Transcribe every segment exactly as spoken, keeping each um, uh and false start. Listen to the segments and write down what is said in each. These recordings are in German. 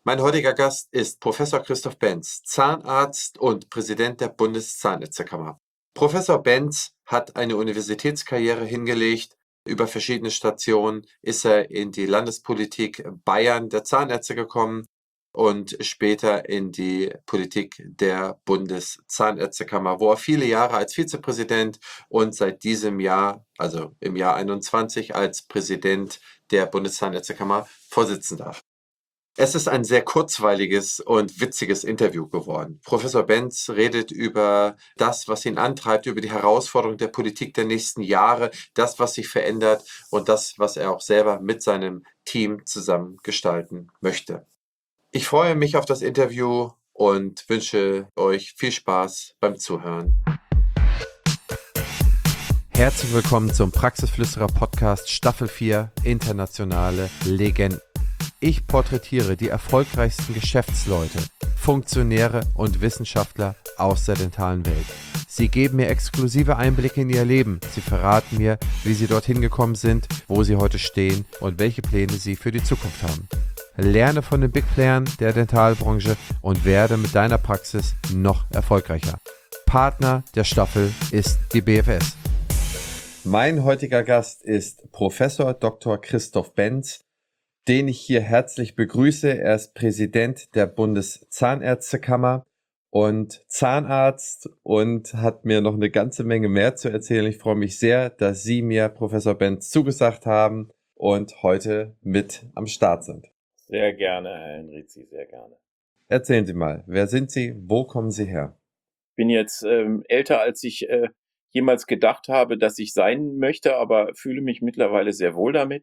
Mein heutiger Gast ist Professor Christoph Benz, Zahnarzt und Präsident der Bundeszahnärztekammer. Professor Benz hat eine Universitätskarriere hingelegt. Über verschiedene Stationen ist er in die Landespolitik Bayern der Zahnärzte gekommen und später in die Politik der Bundeszahnärztekammer, wo er viele Jahre als Vizepräsident und seit diesem Jahr, also im Jahr einundzwanzig, als Präsident der Bundeszahnärztekammer vorsitzen darf. Es ist ein sehr kurzweiliges und witziges Interview geworden. Professor Benz redet über das, was ihn antreibt, über die Herausforderung der Politik der nächsten Jahre, das, was sich verändert und das, was er auch selber mit seinem Team zusammen gestalten möchte. Ich freue mich auf das Interview und wünsche euch viel Spaß beim Zuhören. Herzlich willkommen zum Praxisflüsterer Podcast Staffel vier Internationale Legenden. Ich porträtiere die erfolgreichsten Geschäftsleute, Funktionäre und Wissenschaftler aus der dentalen Welt. Sie geben mir exklusive Einblicke in ihr Leben. Sie verraten mir, wie sie dorthin gekommen sind, wo sie heute stehen und welche Pläne sie für die Zukunft haben. Lerne von den Big Playern der Dentalbranche und werde mit deiner Praxis noch erfolgreicher. Partner der Staffel ist die B F S. Mein heutiger Gast ist Professor Doktor Christoph Benz, den ich hier herzlich begrüße. Er ist Präsident der Bundeszahnärztekammer und Zahnarzt und hat mir noch eine ganze Menge mehr zu erzählen. Ich freue mich sehr, dass Sie mir, Professor Benz, zugesagt haben und heute mit am Start sind. Sehr gerne, Herr Henrizi, sehr gerne. Erzählen Sie mal, wer sind Sie, wo kommen Sie her? Ich bin jetzt ähm, älter, als ich äh, jemals gedacht habe, dass ich sein möchte, aber fühle mich mittlerweile sehr wohl damit.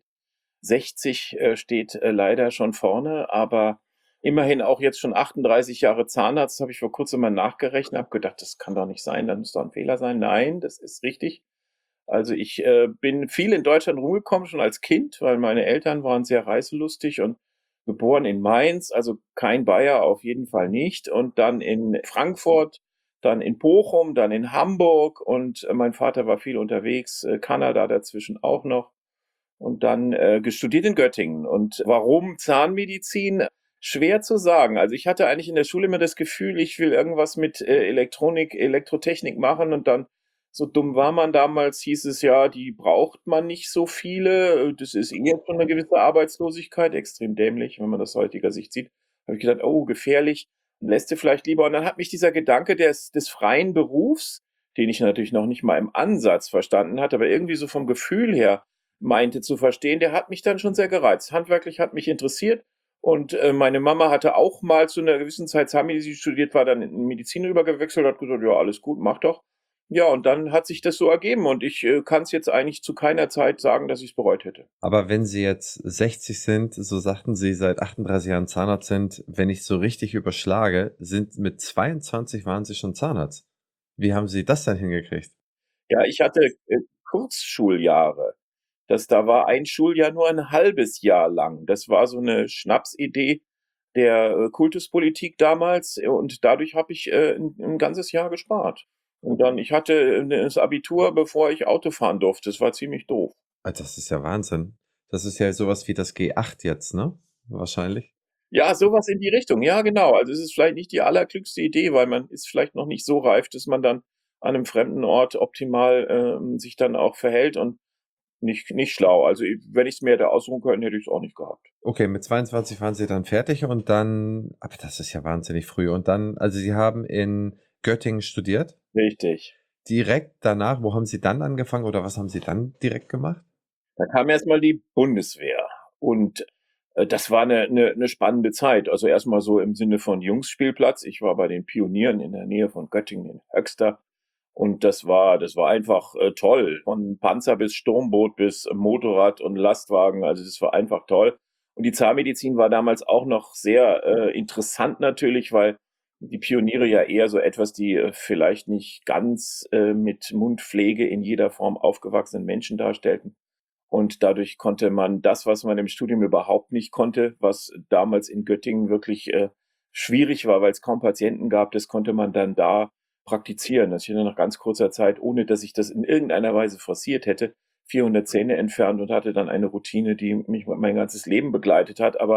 sechzig äh, steht äh, leider schon vorne, aber immerhin auch jetzt schon achtunddreißig Jahre Zahnarzt, habe ich vor kurzem mal nachgerechnet, habe gedacht, das kann doch nicht sein, da muss doch ein Fehler sein. Nein, das ist richtig. Also ich äh, bin viel in Deutschland rumgekommen, schon als Kind, weil meine Eltern waren sehr reiselustig und geboren in Mainz, also kein Bayer, auf jeden Fall nicht. Und dann in Frankfurt, dann in Bochum, dann in Hamburg und äh, mein Vater war viel unterwegs, äh, Kanada dazwischen auch noch. Und dann äh, gestudiert in Göttingen. Und warum Zahnmedizin? Schwer zu sagen. Also ich hatte eigentlich in der Schule immer das Gefühl, ich will irgendwas mit äh, Elektronik, Elektrotechnik machen und dann, so dumm war man damals, hieß es ja, die braucht man nicht so viele. Das ist eh schon eine gewisse Arbeitslosigkeit, extrem dämlich, wenn man das aus heutiger Sicht sieht. Habe ich gedacht, oh, gefährlich, lässt du vielleicht lieber. Und dann hat mich dieser Gedanke des, des freien Berufs, den ich natürlich noch nicht mal im Ansatz verstanden hatte, aber irgendwie so vom Gefühl her meinte zu verstehen, der hat mich dann schon sehr gereizt. Handwerklich hat mich interessiert und äh, meine Mama hatte auch mal zu einer gewissen Zeit Zahnmedizin studiert, war dann in Medizin rübergewechselt, hat gesagt, ja, alles gut, mach doch. Ja, und dann hat sich das so ergeben und ich äh, kann es jetzt eigentlich zu keiner Zeit sagen, dass ich es bereut hätte. Aber wenn Sie jetzt sechzig sind, so sagten Sie, seit achtunddreißig Jahren Zahnarzt sind, wenn ich so richtig überschlage, sind mit zweiundzwanzig waren Sie schon Zahnarzt. Wie haben Sie das denn hingekriegt? Ja, ich hatte äh, Kurzschuljahre. Das, da war ein Schuljahr nur ein halbes Jahr lang. Das war so eine Schnapsidee der äh, Kultuspolitik damals äh, und dadurch habe ich äh, ein, ein ganzes Jahr gespart. Und dann, ich hatte äh, das Abitur, bevor ich Auto fahren durfte. Das war ziemlich doof. Ah, das ist ja Wahnsinn. Das ist ja sowas wie das G acht jetzt, ne? Wahrscheinlich. Ja, sowas in die Richtung. Ja, genau. Also es ist vielleicht nicht die allerklügste Idee, weil man ist vielleicht noch nicht so reif, dass man dann an einem fremden Ort optimal ähm, sich dann auch verhält und nicht, nicht schlau. Also ich- wenn ich es mir hätte aussuchen können, hätte ich es auch nicht gehabt. Okay, mit zweiundzwanzig waren Sie dann fertig und dann, aber das ist ja wahnsinnig früh. Und dann, also Sie haben in Göttingen studiert. Richtig. Direkt danach, wo haben Sie dann angefangen oder was haben Sie dann direkt gemacht? Da kam erstmal die Bundeswehr und äh, das war eine, eine, eine spannende Zeit. Also erstmal so im Sinne von Jungsspielplatz. Ich war bei den Pionieren in der Nähe von Göttingen in Höxter und das war, das war einfach äh, toll. Von Panzer bis Sturmboot bis Motorrad und Lastwagen. Also das war einfach toll. Und die Zahnmedizin war damals auch noch sehr äh, interessant natürlich, weil die Pioniere ja eher so etwas, die äh, vielleicht nicht ganz äh, mit Mundpflege in jeder Form aufgewachsenen Menschen darstellten. Und dadurch konnte man das, was man im Studium überhaupt nicht konnte, was damals in Göttingen wirklich äh, schwierig war, weil es kaum Patienten gab, das konnte man dann da praktizieren. Das ich hatte nach ganz kurzer Zeit, ohne dass ich das in irgendeiner Weise forciert hätte, vierhundert Zähne entfernt und hatte dann eine Routine, die mich mein ganzes Leben begleitet hat. Aber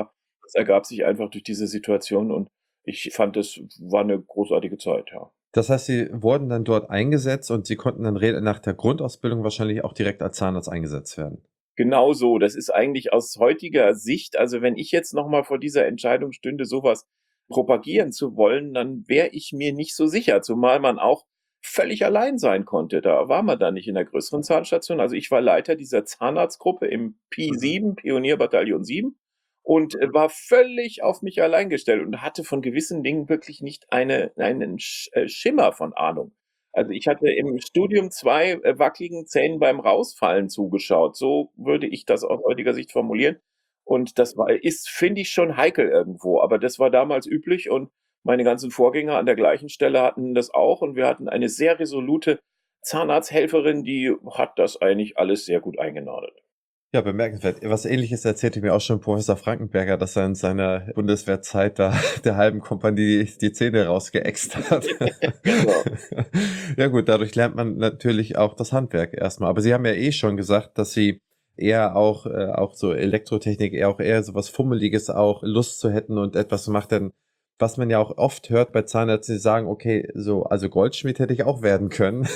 Das ergab sich einfach durch diese Situation und ich fand, das war eine großartige Zeit, ja. Das heißt, Sie wurden dann dort eingesetzt und Sie konnten dann re nach der Grundausbildung wahrscheinlich auch direkt als Zahnarzt eingesetzt werden? Genau so. Das ist eigentlich aus heutiger Sicht, also wenn ich jetzt noch mal vor dieser Entscheidung stünde, sowas propagieren zu wollen, dann wäre ich mir nicht so sicher, zumal man auch völlig allein sein konnte. Da war man dann nicht in der größeren Zahnstation. Also ich war Leiter dieser Zahnarztgruppe im P sieben, Pionierbataillon sieben, und äh, war völlig auf mich allein gestellt und hatte von gewissen Dingen wirklich nicht eine, einen Sch äh, Schimmer von Ahnung. Also ich hatte im Studium zwei äh, wackeligen Zähnen beim Rausfallen zugeschaut. So würde ich das aus heutiger Sicht formulieren. Und das war, ist, finde ich, schon heikel irgendwo. Aber das war damals üblich und meine ganzen Vorgänger an der gleichen Stelle hatten das auch. Und wir hatten eine sehr resolute Zahnarzthelferin, die hat das eigentlich alles sehr gut eingenordet. Ja, bemerkenswert. Was Ähnliches erzählte mir auch schon Professor Frankenberger, dass er in seiner Bundeswehrzeit da der halben Kompanie die Zähne rausgeäxt hat. Genau. Ja gut, dadurch lernt man natürlich auch das Handwerk erstmal. Aber Sie haben ja eh schon gesagt, dass Sie eher auch, äh, auch so Elektrotechnik, eher auch eher so was Fummeliges auch Lust zu hätten und etwas zu machen. Denn was man ja auch oft hört bei Zahnärzten, die sagen, okay, so, also Goldschmied hätte ich auch werden können.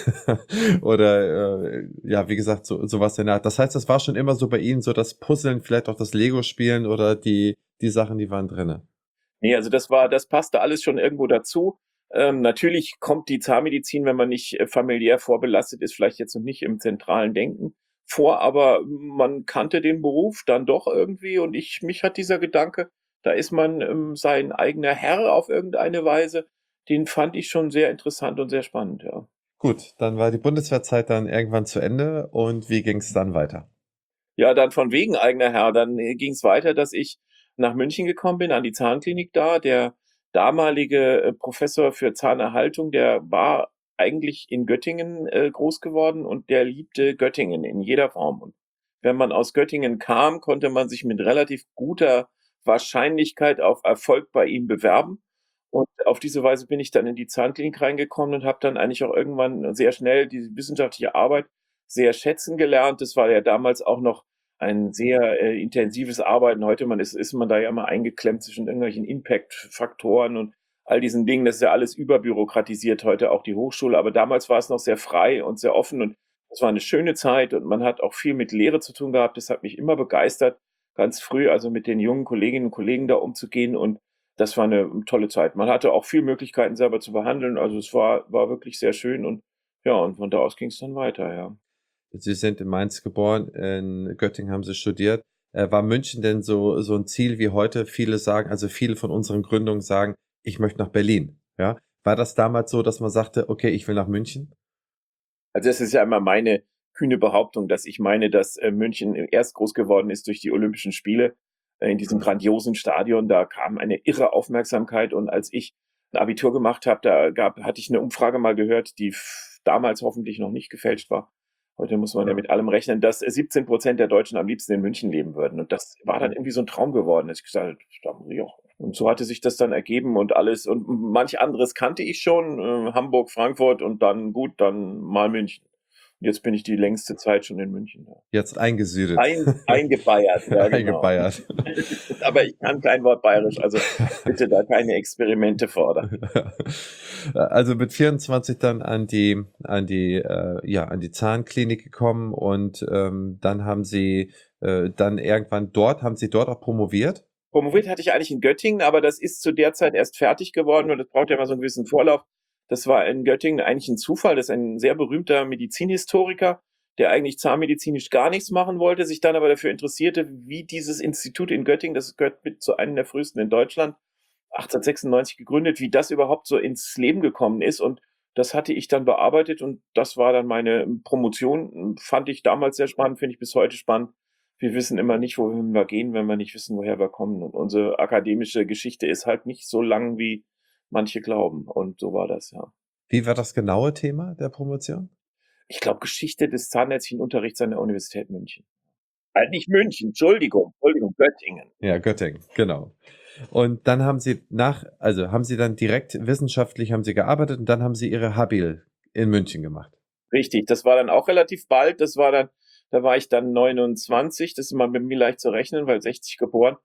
Oder äh, ja, wie gesagt, so sowas in der Art. Das heißt, das war schon immer so bei Ihnen, so das Puzzeln, vielleicht auch das Lego-Spielen oder die, die Sachen, die waren drinne. Nee, also das war, das passte alles schon irgendwo dazu. Ähm, natürlich kommt die Zahnmedizin, wenn man nicht äh, familiär vorbelastet ist, vielleicht jetzt noch nicht im zentralen Denken vor, aber man kannte den Beruf dann doch irgendwie und ich, mich hat dieser Gedanke, da ist man ähm, sein eigener Herr auf irgendeine Weise, den fand ich schon sehr interessant und sehr spannend, ja. Gut, dann war die Bundeswehrzeit dann irgendwann zu Ende und wie ging es dann weiter? Ja, dann von wegen eigener Herr. Dann äh, ging es weiter, dass ich nach München gekommen bin, an die Zahnklinik da. Der damalige äh, Professor für Zahnerhaltung, der war eigentlich in Göttingen äh, groß geworden und der liebte Göttingen in jeder Form. Und wenn man aus Göttingen kam, konnte man sich mit relativ guter Wahrscheinlichkeit auf Erfolg bei ihm bewerben. Und auf diese Weise bin ich dann in die Zahnklinik reingekommen und habe dann eigentlich auch irgendwann sehr schnell die wissenschaftliche Arbeit sehr schätzen gelernt. Das war ja damals auch noch ein sehr äh, intensives Arbeiten. Heute man ist, ist man da ja immer eingeklemmt zwischen irgendwelchen Impact-Faktoren und all diesen Dingen. Das ist ja alles überbürokratisiert heute, auch die Hochschule. Aber damals war es noch sehr frei und sehr offen und es war eine schöne Zeit und man hat auch viel mit Lehre zu tun gehabt. Das hat mich immer begeistert, ganz früh also mit den jungen Kolleginnen und Kollegen da umzugehen und das war eine tolle Zeit. Man hatte auch viele Möglichkeiten selber zu behandeln. Also es war, war wirklich sehr schön und ja, und von da aus ging es dann weiter, ja. Sie sind in Mainz geboren, in Göttingen haben Sie studiert. Äh, war München denn so, so ein Ziel wie heute? Viele sagen, also viele von unseren Gründungen sagen, ich möchte nach Berlin. Ja? War das damals so, dass man sagte, okay, ich will nach München? Also das ist ja immer meine kühne Behauptung, dass ich meine, dass äh, München erst groß geworden ist durch die Olympischen Spiele äh, in diesem grandiosen Stadion. Da kam eine irre Aufmerksamkeit und als ich ein Abitur gemacht habe, da gab, hatte ich eine Umfrage mal gehört, die f- damals hoffentlich noch nicht gefälscht war. Heute muss man ja mit allem rechnen, dass siebzehn Prozent der Deutschen am liebsten in München leben würden. Und das war dann irgendwie so ein Traum geworden, dass ich gesagt habe, da muss ich auch. Und so hatte sich das dann ergeben und alles. Und manch anderes kannte ich schon, äh, Hamburg, Frankfurt und dann gut, dann mal München. Und jetzt bin ich die längste Zeit schon in München. Ja. Jetzt eingesüdet. Ein, eingebeiert, ja, genau. Eingebeiert. Aber ich kann kein Wort bayerisch, also bitte da keine Experimente fordern. Also mit vierundzwanzig dann an die, an die, äh, ja, an die Zahnklinik gekommen und ähm, dann haben Sie äh, dann irgendwann dort, haben Sie dort auch promoviert? Promoviert hatte ich eigentlich in Göttingen, aber das ist zu der Zeit erst fertig geworden und das braucht ja immer so einen gewissen Vorlauf. Das war in Göttingen eigentlich ein Zufall. Das ist ein sehr berühmter Medizinhistoriker, der eigentlich zahnmedizinisch gar nichts machen wollte, sich dann aber dafür interessierte, wie dieses Institut in Göttingen, das gehört mit zu einem der frühesten in Deutschland, achtzehnhundertsechsundneunzig gegründet, wie das überhaupt so ins Leben gekommen ist. Und das hatte ich dann bearbeitet und das war dann meine Promotion. Fand ich damals sehr spannend, finde ich bis heute spannend. Wir wissen immer nicht, wohin wir gehen, wenn wir nicht wissen, woher wir kommen. Und unsere akademische Geschichte ist halt nicht so lang, wie manche glauben. Und so war das, ja. Wie war das genaue Thema der Promotion? Ich glaube, Geschichte des zahnärztlichen Unterrichts an der Universität München. Halt nicht München, Entschuldigung, Entschuldigung, Göttingen. Ja, Göttingen, genau. Und dann haben Sie nach, also haben Sie dann direkt wissenschaftlich haben Sie gearbeitet und dann haben Sie Ihre Habil in München gemacht. Richtig, das war dann auch relativ bald. Das war dann, da war ich dann neunundzwanzig, das ist immer mit mir leicht zu rechnen, weil sechzig geboren.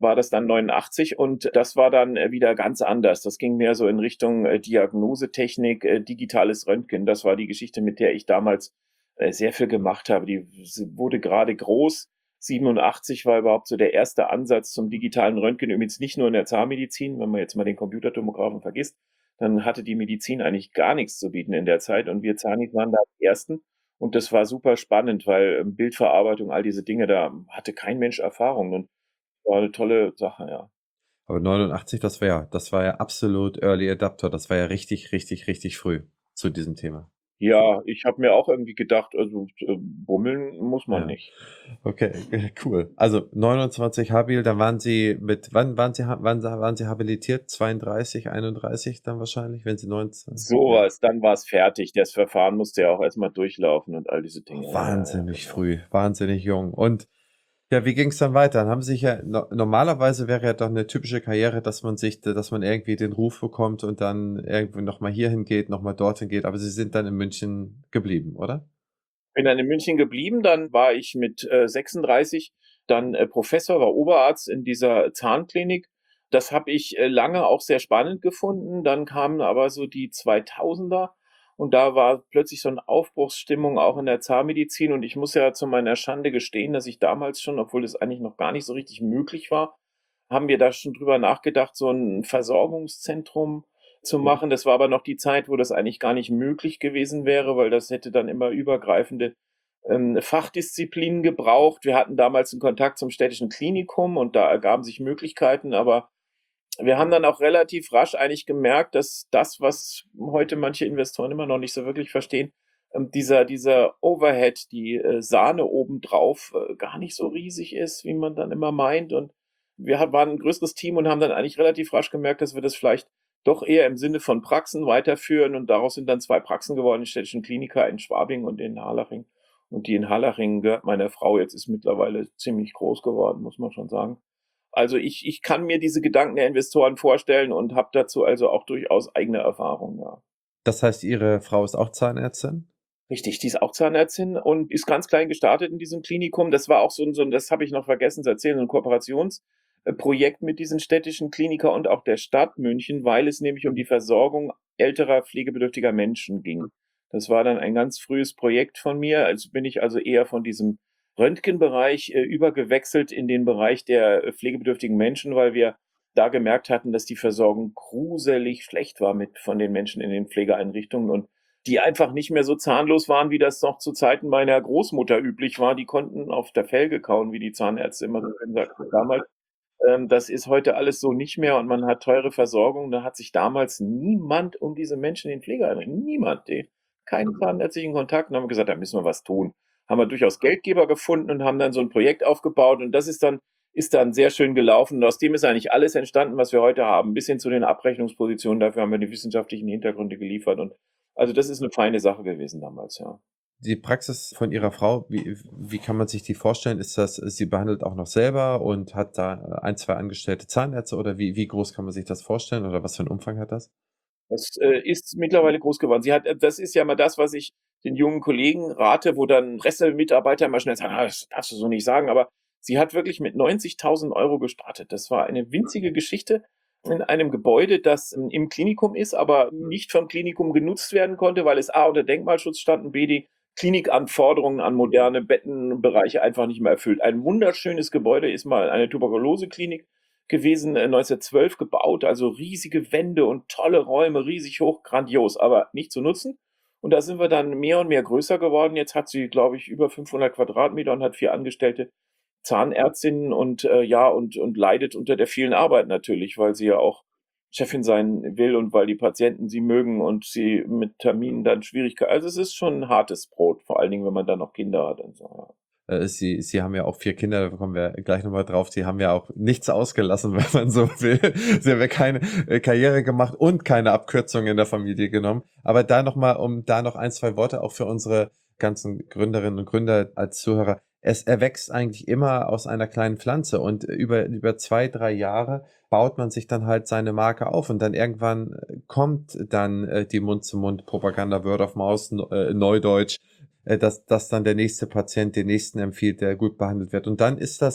war das dann neunundachtzig und das war dann äh, wieder ganz anders. Das ging mehr so in Richtung äh, Diagnosetechnik, äh, digitales Röntgen. Das war die Geschichte, mit der ich damals äh, sehr viel gemacht habe. Die wurde gerade groß. siebenundachtzig war überhaupt so der erste Ansatz zum digitalen Röntgen, übrigens nicht nur in der Zahnmedizin, wenn man jetzt mal den Computertomographen vergisst, dann hatte die Medizin eigentlich gar nichts zu bieten in der Zeit und wir Zanis waren da die Ersten und das war super spannend, weil ähm, Bildverarbeitung, all diese Dinge, da hatte kein Mensch Erfahrung und war eine tolle Sache, ja. Aber neunundachtzig, das war ja, das war ja absolut Early Adapter. Das war ja richtig, richtig, richtig früh zu diesem Thema. Ja, ich habe mir auch irgendwie gedacht, also äh, bummeln muss man Ja. nicht. Okay, cool. Also neunundzwanzig habil, dann waren Sie mit, wann waren Sie, ha- wann waren Sie habilitiert? zweiunddreißig, einunddreißig dann wahrscheinlich, wenn Sie neunzehn. Sowas, dann war es fertig. Das Verfahren musste ja auch erstmal durchlaufen und all diese Dinge. Ja, ja, Wahnsinnig genau. früh, wahnsinnig jung. Und ja, wie ging es dann weiter? Dann haben Sie sich ja, no, normalerweise wäre ja doch eine typische Karriere, dass man sich, dass man irgendwie den Ruf bekommt und dann irgendwie nochmal hierhin geht, nochmal dorthin geht. Aber Sie sind dann in München geblieben, oder? Bin dann in München geblieben, dann war ich mit äh, sechsunddreißig dann äh, Professor, war Oberarzt in dieser Zahnklinik. Das habe ich äh, lange auch sehr spannend gefunden. Dann kamen aber so die zweitausender und da war plötzlich so eine Aufbruchsstimmung auch in der Zahnmedizin und ich muss ja zu meiner Schande gestehen, dass ich damals schon, obwohl das eigentlich noch gar nicht so richtig möglich war, haben wir da schon drüber nachgedacht, so ein Versorgungszentrum zu machen. Das war aber noch die Zeit, wo das eigentlich gar nicht möglich gewesen wäre, weil das hätte dann immer übergreifende ähm, Fachdisziplinen gebraucht. Wir hatten damals einen Kontakt zum städtischen Klinikum und da ergaben sich Möglichkeiten, aber wir haben dann auch relativ rasch eigentlich gemerkt, dass das, was heute manche Investoren immer noch nicht so wirklich verstehen, ähm, dieser, dieser Overhead, die äh, Sahne obendrauf, äh, gar nicht so riesig ist, wie man dann immer meint. Und wir hat- waren ein größeres Team und haben dann eigentlich relativ rasch gemerkt, dass wir das vielleicht doch eher im Sinne von Praxen weiterführen. Und daraus sind dann zwei Praxen geworden, die städtischen Kliniker in Schwabing und in Harlaching. Und die in Harlaching gehört meiner Frau, jetzt ist mittlerweile ziemlich groß geworden, muss man schon sagen. Also ich, ich kann mir diese Gedanken der Investoren vorstellen und habe dazu also auch durchaus eigene Erfahrungen, ja. Das heißt, Ihre Frau ist auch Zahnärztin? Richtig, die ist auch Zahnärztin und ist ganz klein gestartet in diesem Klinikum. Das war auch so ein, so ein das habe ich noch vergessen zu erzählen, so ein Kooperationsprojekt mit diesen städtischen Kliniker und auch der Stadt München, weil es nämlich um die Versorgung älterer pflegebedürftiger Menschen ging. Das war dann ein ganz frühes Projekt von mir. Also bin ich also eher von diesem Röntgenbereich äh, übergewechselt in den Bereich der äh, pflegebedürftigen Menschen, weil wir da gemerkt hatten, dass die Versorgung gruselig schlecht war mit von den Menschen in den Pflegeeinrichtungen und die einfach nicht mehr so zahnlos waren, wie das noch zu Zeiten meiner Großmutter üblich war. Die konnten auf der Felge kauen, wie die Zahnärzte immer so schön sagten damals. Ähm, das ist heute alles so nicht mehr und man hat teure Versorgung. Da hat sich damals niemand um diese Menschen in den Pflegeeinrichtungen, niemand, die, keinen zahnärztlichen Kontakt und haben gesagt, da müssen wir was tun. Haben wir durchaus Geldgeber gefunden und haben dann so ein Projekt aufgebaut und das ist dann, ist dann sehr schön gelaufen. Und aus dem ist eigentlich alles entstanden, was wir heute haben, bis hin zu den Abrechnungspositionen. Dafür haben wir die wissenschaftlichen Hintergründe geliefert und also das ist eine feine Sache gewesen damals, ja. Die Praxis von Ihrer Frau, wie, wie kann man sich die vorstellen? Ist das, sie behandelt auch noch selber und hat da ein, zwei angestellte Zahnärzte oder wie, wie groß kann man sich das vorstellen oder was für einen Umfang hat das? Das äh, ist mittlerweile groß geworden. Sie hat, äh, das ist ja mal das, was ich den jungen Kollegen rate, wo dann Pressemitarbeiter mal schnell sagen, ah, das darfst du so nicht sagen, aber sie hat wirklich mit neunzigtausend Euro gestartet. Das war eine winzige Geschichte in einem Gebäude, das ähm, im Klinikum ist, aber nicht vom Klinikum genutzt werden konnte, weil es A unter Denkmalschutz stand und B die Klinikanforderungen an moderne Bettenbereiche einfach nicht mehr erfüllt. Ein wunderschönes Gebäude ist mal eine Tuberkuloseklinik gewesen, äh, neunzehnhundertzwölf gebaut, also riesige Wände und tolle Räume, riesig hoch, grandios, aber nicht zu nutzen. Und da sind wir dann mehr und mehr größer geworden. Jetzt hat sie, glaube ich, über fünfhundert Quadratmeter und hat vier Angestellte Zahnärztinnen und äh, ja, und, und leidet unter der vielen Arbeit natürlich, weil sie ja auch Chefin sein will und weil die Patienten sie mögen und sie mit Terminen dann Schwierigkeiten. Also es ist schon ein hartes Brot, vor allen Dingen, wenn man dann noch Kinder hat und so. Ja. Äh, Sie, Sie haben ja auch vier Kinder, da kommen wir gleich nochmal drauf. Sie haben ja auch nichts ausgelassen, wenn man so will. Sie haben ja keine äh, Karriere gemacht und keine Abkürzung in der Familie genommen. Aber da nochmal, um da noch ein, zwei Worte auch für unsere ganzen Gründerinnen und Gründer als Zuhörer. Es erwächst eigentlich immer aus einer kleinen Pflanze und über, über zwei, drei Jahre baut man sich dann halt seine Marke auf und dann irgendwann kommt dann äh, die Mund-zu-Mund-Propaganda, Word of Mouth, äh, Neudeutsch, äh, dass, dass dann der nächste Patient den nächsten empfiehlt, der gut behandelt wird. Und dann ist das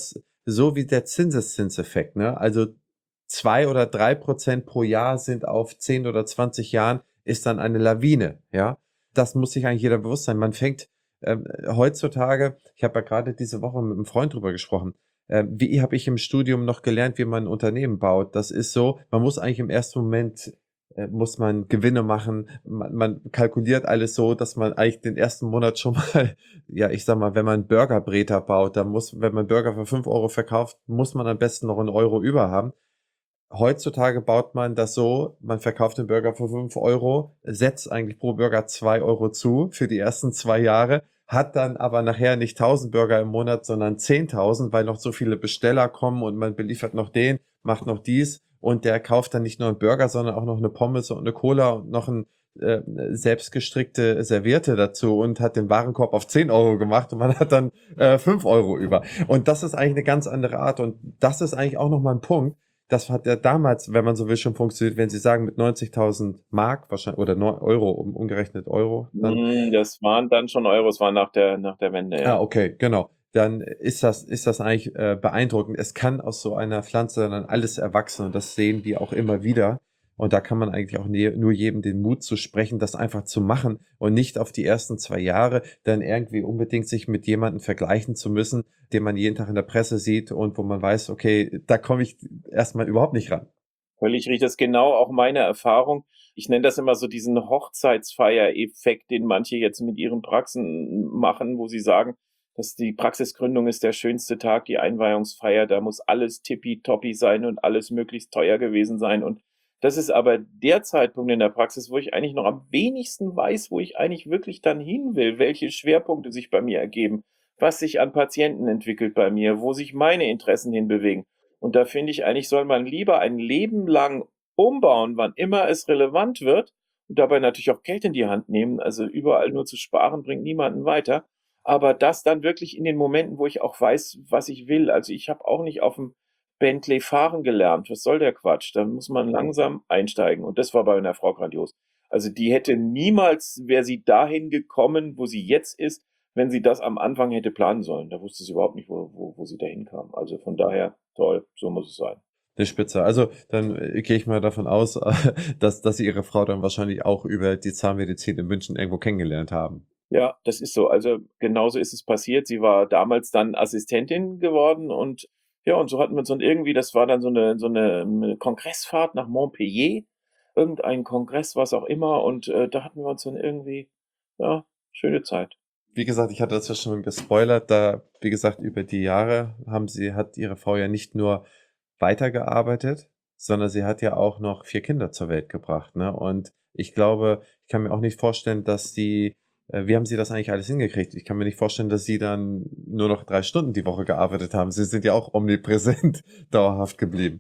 so wie der Zinseszinseffekt, ne? Also zwei oder drei Prozent pro Jahr sind auf zehn oder zwanzig Jahren, ist dann eine Lawine, ja. Das muss sich eigentlich jeder bewusst sein. Man fängt ähm, heutzutage, ich habe ja gerade diese Woche mit einem Freund drüber gesprochen, äh, wie habe ich im Studium noch gelernt, wie man ein Unternehmen baut. Das ist so, man muss eigentlich im ersten Moment äh, muss man Gewinne machen. Man, man kalkuliert alles so, dass man eigentlich den ersten Monat schon mal, ja, ich sag mal, wenn man Burgerbreter baut, dann muss, wenn man Burger für fünf Euro verkauft, muss man am besten noch einen Euro über haben. Heutzutage baut man das so, man verkauft den Burger für fünf Euro, setzt eigentlich pro Burger zwei Euro zu für die ersten zwei Jahre, hat dann aber nachher nicht tausend Burger im Monat, sondern zehntausend, weil noch so viele Besteller kommen und man beliefert noch den, macht noch dies und der kauft dann nicht nur einen Burger, sondern auch noch eine Pommes und eine Cola und noch ein äh, selbstgestrickte Serviette dazu und hat den Warenkorb auf zehn Euro gemacht und man hat dann äh, fünf Euro über. Und das ist eigentlich eine ganz andere Art und das ist eigentlich auch nochmal ein Punkt. Das hat ja damals, wenn man so will, schon funktioniert, wenn Sie sagen, mit neunzigtausend Mark wahrscheinlich oder neun Euro, um, umgerechnet Euro, dann. Hm, das waren dann schon Euro, es war nach der, nach der Wende, Ah, ja. okay, genau. Dann ist das, ist das eigentlich äh, beeindruckend. Es kann aus so einer Pflanze dann alles erwachsen und das sehen wir auch immer wieder. Und da kann man eigentlich auch ne, nur jedem den Mut zu sprechen, das einfach zu machen und nicht auf die ersten zwei Jahre dann irgendwie unbedingt sich mit jemandem vergleichen zu müssen, den man jeden Tag in der Presse sieht und wo man weiß, okay, da komme ich erstmal überhaupt nicht ran. Völlig richtig, das ist genau auch meine Erfahrung. Ich nenne das immer so diesen Hochzeitsfeier-Effekt, den manche jetzt mit ihren Praxen machen, wo sie sagen, dass die Praxisgründung ist der schönste Tag, die Einweihungsfeier, da muss alles tippitoppi sein und alles möglichst teuer gewesen sein. Und das ist aber der Zeitpunkt in der Praxis, wo ich eigentlich noch am wenigsten weiß, wo ich eigentlich wirklich dann hin will, welche Schwerpunkte sich bei mir ergeben, was sich an Patienten entwickelt bei mir, wo sich meine Interessen hinbewegen. Und da finde ich eigentlich, soll man lieber ein Leben lang umbauen, wann immer es relevant wird und dabei natürlich auch Geld in die Hand nehmen. Also überall nur zu sparen bringt niemanden weiter. Aber das dann wirklich in den Momenten, wo ich auch weiß, was ich will. Also ich habe auch nicht auf dem Bentley fahren gelernt. Was soll der Quatsch? Da muss man langsam einsteigen. Und das war bei einer Frau grandios. Also die hätte niemals, wäre sie dahin gekommen, wo sie jetzt ist, wenn sie das am Anfang hätte planen sollen. Da wusste sie überhaupt nicht, wo, wo, wo sie dahin kam. Also von daher, toll, so muss es sein. Die Spitze. Also dann äh, gehe ich mal davon aus, dass, dass Sie Ihre Frau dann wahrscheinlich auch über die Zahnmedizin in München irgendwo kennengelernt haben. Ja, das ist so. Also genauso ist es passiert. Sie war damals dann Assistentin geworden und ja, und so hatten wir uns dann irgendwie, das war dann so eine, so eine, eine Kongressfahrt nach Montpellier, irgendein Kongress, was auch immer, und äh, da hatten wir uns dann irgendwie, ja, schöne Zeit. Wie gesagt, ich hatte das ja schon gespoilert, da, wie gesagt, über die Jahre haben sie, hat ihre Frau ja nicht nur weitergearbeitet, sondern sie hat ja auch noch vier Kinder zur Welt gebracht, ne? Und ich glaube, ich kann mir auch nicht vorstellen, dass sie, äh, wie haben sie das eigentlich alles hingekriegt? Ich kann mir nicht vorstellen, dass sie dann nur noch drei Stunden die Woche gearbeitet haben. Sie sind ja auch omnipräsent dauerhaft geblieben.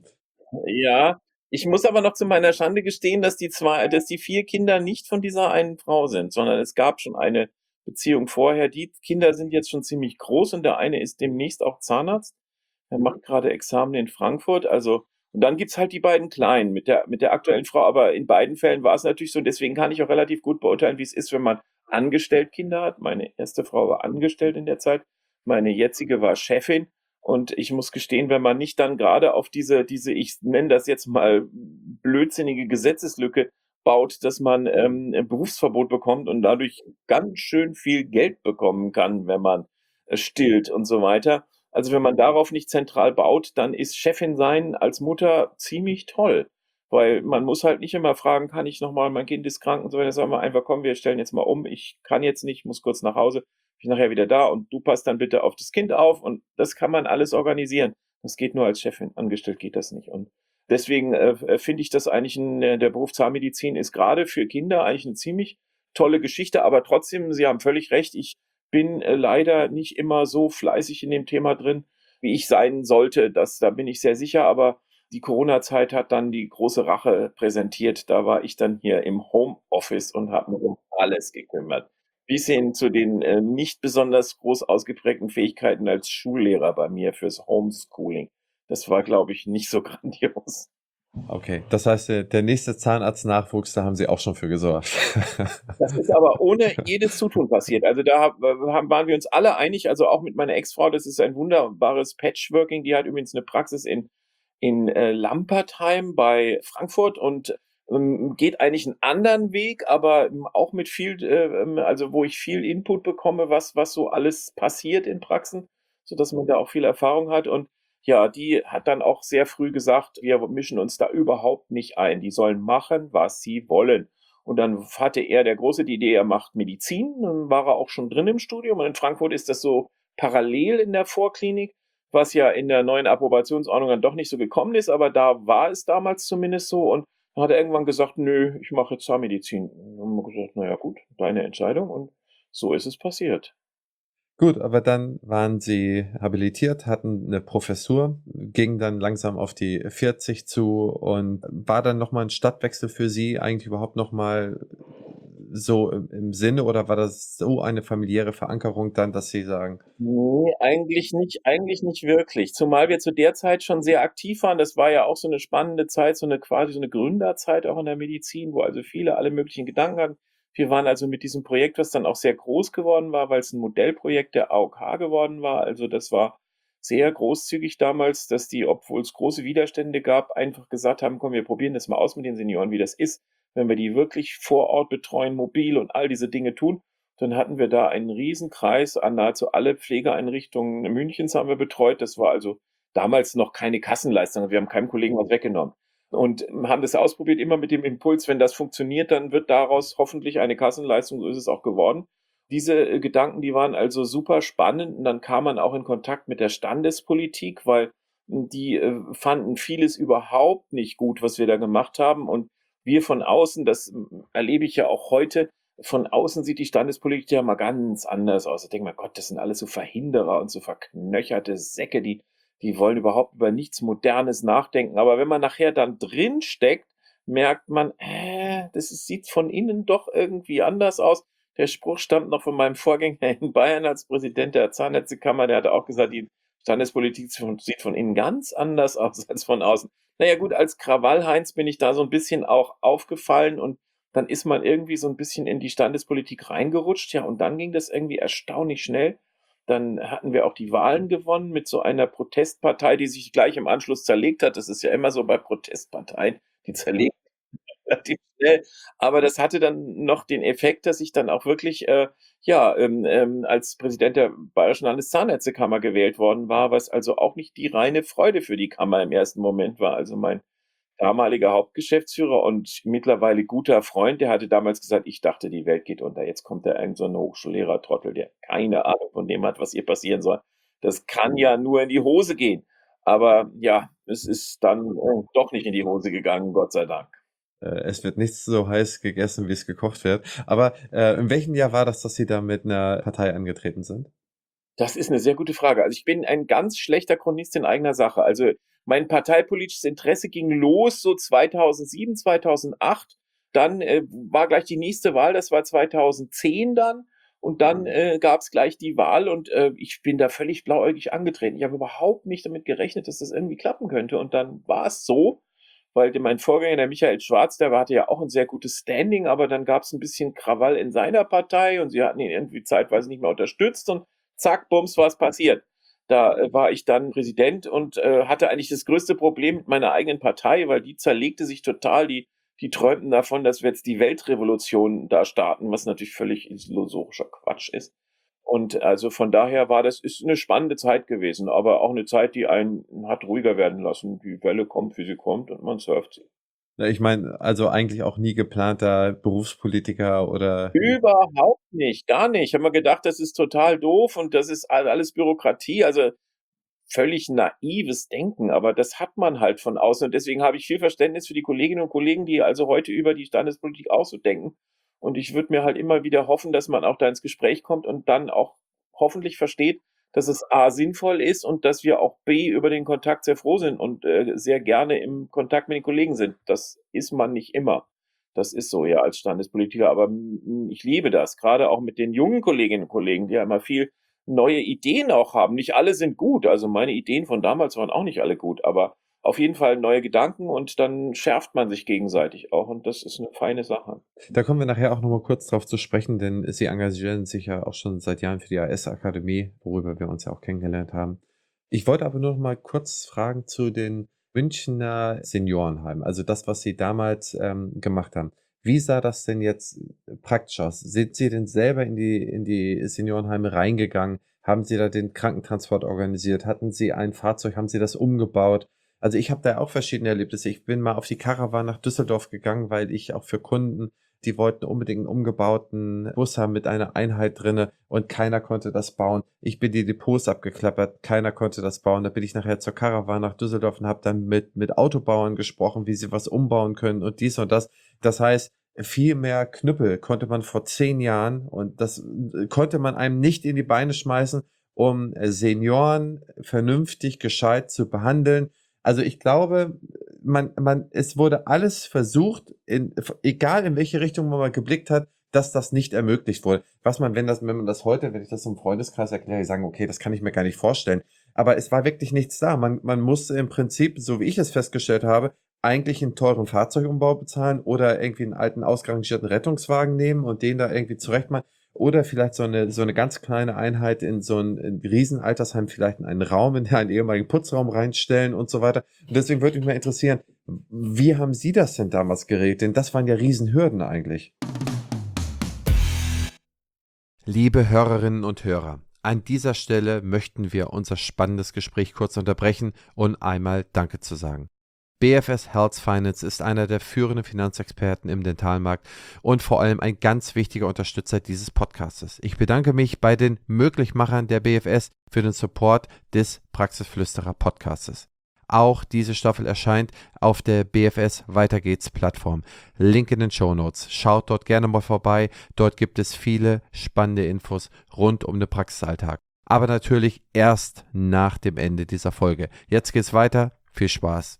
Ja, ich muss aber noch zu meiner Schande gestehen, dass die zwei, dass die vier Kinder nicht von dieser einen Frau sind, sondern es gab schon eine Beziehung vorher. Die Kinder sind jetzt schon ziemlich groß und der eine ist demnächst auch Zahnarzt. Er macht gerade Examen in Frankfurt. Also, und dann gibt's halt die beiden Kleinen mit der, mit der aktuellen Frau. Aber in beiden Fällen war es natürlich so. Und deswegen kann ich auch relativ gut beurteilen, wie es ist, wenn man angestellt Kinder hat. Meine erste Frau war angestellt in der Zeit. Meine jetzige war Chefin. Und ich muss gestehen, wenn man nicht dann gerade auf diese, diese, ich nenne das jetzt mal blödsinnige Gesetzeslücke baut, dass man ähm, ein Berufsverbot bekommt und dadurch ganz schön viel Geld bekommen kann, wenn man äh, stillt und so weiter. Also wenn man darauf nicht zentral baut, dann ist Chefin sein als Mutter ziemlich toll. Weil man muss halt nicht immer fragen, kann ich nochmal, mein Kind ist krank und so weiter. Sagen wir einfach, komm, wir stellen jetzt mal um, ich kann jetzt nicht, muss kurz nach Hause, bin nachher wieder da und du passt dann bitte auf das Kind auf und das kann man alles organisieren. Das geht nur als Chefin, angestellt geht das nicht. Und deswegen äh, finde ich das eigentlich, ein, der Beruf Zahnmedizin ist gerade für Kinder eigentlich eine ziemlich tolle Geschichte, aber trotzdem, Sie haben völlig recht, ich bin äh, leider nicht immer so fleißig in dem Thema drin, wie ich sein sollte. Das, da bin ich sehr sicher, aber die Corona-Zeit hat dann die große Rache präsentiert. Da war ich dann hier im Homeoffice und habe mich um alles gekümmert. Bis hin zu den äh, nicht besonders groß ausgeprägten Fähigkeiten als Schullehrer bei mir fürs Homeschooling. Das war, glaube ich, nicht so grandios. Okay, das heißt, der, der nächste Zahnarztnachwuchs, da haben Sie auch schon für gesorgt. Das ist aber ohne jedes Zutun passiert. Also da hab- haben- waren wir uns alle einig, also auch mit meiner Ex-Frau, das ist ein wunderbares Patchworking. Die hat übrigens eine Praxis in, in äh, Lampertheim bei Frankfurt und ähm, geht eigentlich einen anderen Weg, aber ähm, auch mit viel, äh, ähm, also wo ich viel Input bekomme, was, was so alles passiert in Praxen, sodass man da auch viel Erfahrung hat. Und ja, die hat dann auch sehr früh gesagt, wir mischen uns da überhaupt nicht ein. Die sollen machen, was sie wollen. Und dann hatte er, der Große, die Idee, er macht Medizin. Dann war er auch schon drin im Studium. Und in Frankfurt ist das so parallel in der Vorklinik, was ja in der neuen Approbationsordnung dann doch nicht so gekommen ist. Aber da war es damals zumindest so. Und dann hat er irgendwann gesagt, nö, ich mache jetzt Zahnmedizin. Und dann haben wir gesagt, naja gut, deine Entscheidung. Und so ist es passiert. Gut, aber dann waren Sie habilitiert, hatten eine Professur, gingen dann langsam auf die vierzig zu und war dann nochmal ein Stadtwechsel für Sie eigentlich überhaupt nochmal so im, im Sinne oder war das so eine familiäre Verankerung dann, dass Sie sagen, Nee, eigentlich nicht, eigentlich nicht wirklich. Zumal wir zu der Zeit schon sehr aktiv waren. Das war ja auch so eine spannende Zeit, so eine quasi so eine Gründerzeit auch in der Medizin, wo also viele alle möglichen Gedanken hatten. Wir waren also mit diesem Projekt, was dann auch sehr groß geworden war, weil es ein Modellprojekt der A O K geworden war. Also das war sehr großzügig damals, dass die, obwohl es große Widerstände gab, einfach gesagt haben, komm, wir probieren das mal aus mit den Senioren, wie das ist, wenn wir die wirklich vor Ort betreuen, mobil und all diese Dinge tun. Dann hatten wir da einen Riesenkreis an nahezu alle Pflegeeinrichtungen Münchens haben wir betreut. Das war also damals noch keine Kassenleistung. Wir haben keinem Kollegen was weggenommen. Und haben das ausprobiert, immer mit dem Impuls, wenn das funktioniert, dann wird daraus hoffentlich eine Kassenleistung. So ist es auch geworden. Diese äh, Gedanken, die waren also super spannend. Und dann kam man auch in Kontakt mit der Standespolitik, weil die äh, fanden vieles überhaupt nicht gut, was wir da gemacht haben. Und wir von außen, das erlebe ich ja auch heute, von außen sieht die Standespolitik ja mal ganz anders aus. Ich denke mal, Gott, das sind alles so Verhinderer und so verknöcherte Säcke, die, die wollen überhaupt über nichts Modernes nachdenken. Aber wenn man nachher dann drin steckt, merkt man, äh, das ist, sieht von innen doch irgendwie anders aus. Der Spruch stammt noch von meinem Vorgänger in Bayern als Präsident der Zahnärztekammer. Der hatte auch gesagt, die Standespolitik sieht von innen ganz anders aus als von außen. Naja gut, als Krawallheinz bin ich da so ein bisschen auch aufgefallen und dann ist man irgendwie so ein bisschen in die Standespolitik reingerutscht, ja, und dann ging das irgendwie erstaunlich schnell. Dann hatten wir auch die Wahlen gewonnen mit so einer Protestpartei, die sich gleich im Anschluss zerlegt hat. Das ist ja immer so bei Protestparteien, die zerlegen relativ schnell. Aber das hatte dann noch den Effekt, dass ich dann auch wirklich, äh, ja, ähm, ähm, als Präsident der Bayerischen Landeszahnärztekammer gewählt worden war, was also auch nicht die reine Freude für die Kammer im ersten Moment war. Also mein damaliger Hauptgeschäftsführer und mittlerweile guter Freund, der hatte damals gesagt, ich dachte, die Welt geht unter. Jetzt kommt da irgend so ein Hochschullehrer-Trottel, der keine Ahnung von dem hat, was hier passieren soll. Das kann ja nur in die Hose gehen. Aber ja, es ist dann äh, doch nicht in die Hose gegangen, Gott sei Dank. äh, es wird nichts so heiß gegessen, wie es gekocht wird. Aber äh, in welchem Jahr war das, dass Sie da mit einer Partei angetreten sind? Das ist eine sehr gute Frage. Also, ich bin ein ganz schlechter Chronist in eigener Sache. Also, mein parteipolitisches Interesse ging los so zweitausendsieben, zweitausendacht. Dann, äh, war gleich die nächste Wahl, das war zweitausendzehn dann. Und dann, äh, gab's gleich die Wahl und, äh, ich bin da völlig blauäugig angetreten. Ich habe überhaupt nicht damit gerechnet, dass das irgendwie klappen könnte. Und dann war es so, weil der mein Vorgänger, der Michael Schwarz, der hatte ja auch ein sehr gutes Standing, aber dann gab's ein bisschen Krawall in seiner Partei und sie hatten ihn irgendwie zeitweise nicht mehr unterstützt und zack, bums, was passiert. Da äh, war ich dann Präsident und äh, hatte eigentlich das größte Problem mit meiner eigenen Partei, weil die zerlegte sich total. Die, die träumten davon, dass wir jetzt die Weltrevolution da starten, was natürlich völlig illusorischer Quatsch ist. Und also von daher war das ist eine spannende Zeit gewesen, aber auch eine Zeit, die einen hat ruhiger werden lassen. Die Welle kommt, wie sie kommt und man surft sie. Ja, ich meine, also eigentlich auch nie geplanter Berufspolitiker oder Überhaupt nicht, gar nicht. Ich habe mir gedacht, das ist total doof und das ist all- alles Bürokratie. Also völlig naives Denken, aber das hat man halt von außen. Und deswegen habe ich viel Verständnis für die Kolleginnen und Kollegen, die also heute über die Standespolitik auch so denken. Und ich würde mir halt immer wieder hoffen, dass man auch da ins Gespräch kommt und dann auch hoffentlich versteht, dass es A sinnvoll ist und dass wir auch B über den Kontakt sehr froh sind und äh, sehr gerne im Kontakt mit den Kollegen sind. Das ist man nicht immer. Das ist so ja als Standespolitiker, aber mm, ich liebe das, gerade auch mit den jungen Kolleginnen und Kollegen, die ja immer viel neue Ideen auch haben. Nicht alle sind gut. Also meine Ideen von damals waren auch nicht alle gut, aber auf jeden Fall neue Gedanken und dann schärft man sich gegenseitig auch und das ist eine feine Sache. Da kommen wir nachher auch nochmal kurz drauf zu sprechen, denn Sie engagieren sich ja auch schon seit Jahren für die A S-Akademie, worüber wir uns ja auch kennengelernt haben. Ich wollte aber nur noch mal kurz fragen zu den Münchner Seniorenheimen, also das, was Sie damals ähm, gemacht haben. Wie sah das denn jetzt praktisch aus? Sind Sie denn selber in die, in die Seniorenheime reingegangen? Haben Sie da den Krankentransport organisiert? Hatten Sie ein Fahrzeug? Haben Sie das umgebaut? Also ich habe da auch verschiedene Erlebnisse. Ich bin mal auf die Caravan nach Düsseldorf gegangen, weil ich auch für Kunden, die wollten unbedingt einen umgebauten Bus haben mit einer Einheit drinne und keiner konnte das bauen. Ich bin die Depots abgeklappert, keiner konnte das bauen. Da bin ich nachher zur Caravan nach Düsseldorf und habe dann mit, mit Autobauern gesprochen, wie sie was umbauen können und dies und das. Das heißt, viel mehr Knüppel konnte man vor zehn Jahren und das äh, konnte man einem nicht in die Beine schmeißen, um äh, Senioren vernünftig gescheit zu behandeln. Also ich glaube, man, man, es wurde alles versucht, in, egal in welche Richtung man mal geblickt hat, dass das nicht ermöglicht wurde. Was man, wenn das, wenn man das heute, wenn ich das im Freundeskreis erkläre, die sagen, okay, das kann ich mir gar nicht vorstellen. Aber es war wirklich nichts da. Man, man musste im Prinzip, so wie ich es festgestellt habe, eigentlich einen teuren Fahrzeugumbau bezahlen oder irgendwie einen alten ausgerangierten Rettungswagen nehmen und den da irgendwie zurechtmachen. Oder vielleicht so eine, so eine ganz kleine Einheit in so ein, ein Riesenaltersheim, vielleicht in einen Raum, in einen ehemaligen Putzraum reinstellen und so weiter. Und deswegen würde mich mal interessieren, wie haben Sie das denn damals geregelt? Denn das waren ja Riesenhürden eigentlich. Liebe Hörerinnen und Hörer, an dieser Stelle möchten wir unser spannendes Gespräch kurz unterbrechen und einmal Danke zu sagen. B F S Health Finance ist einer der führenden Finanzexperten im Dentalmarkt und vor allem ein ganz wichtiger Unterstützer dieses Podcastes. Ich bedanke mich bei den Möglichmachern der B F S für den Support des Praxisflüsterer Podcastes. Auch diese Staffel erscheint auf der B F S Weiter geht's Plattform. Link in den Shownotes. Schaut dort gerne mal vorbei. Dort gibt es viele spannende Infos rund um den Praxisalltag. Aber natürlich erst nach dem Ende dieser Folge. Jetzt geht's weiter. Viel Spaß.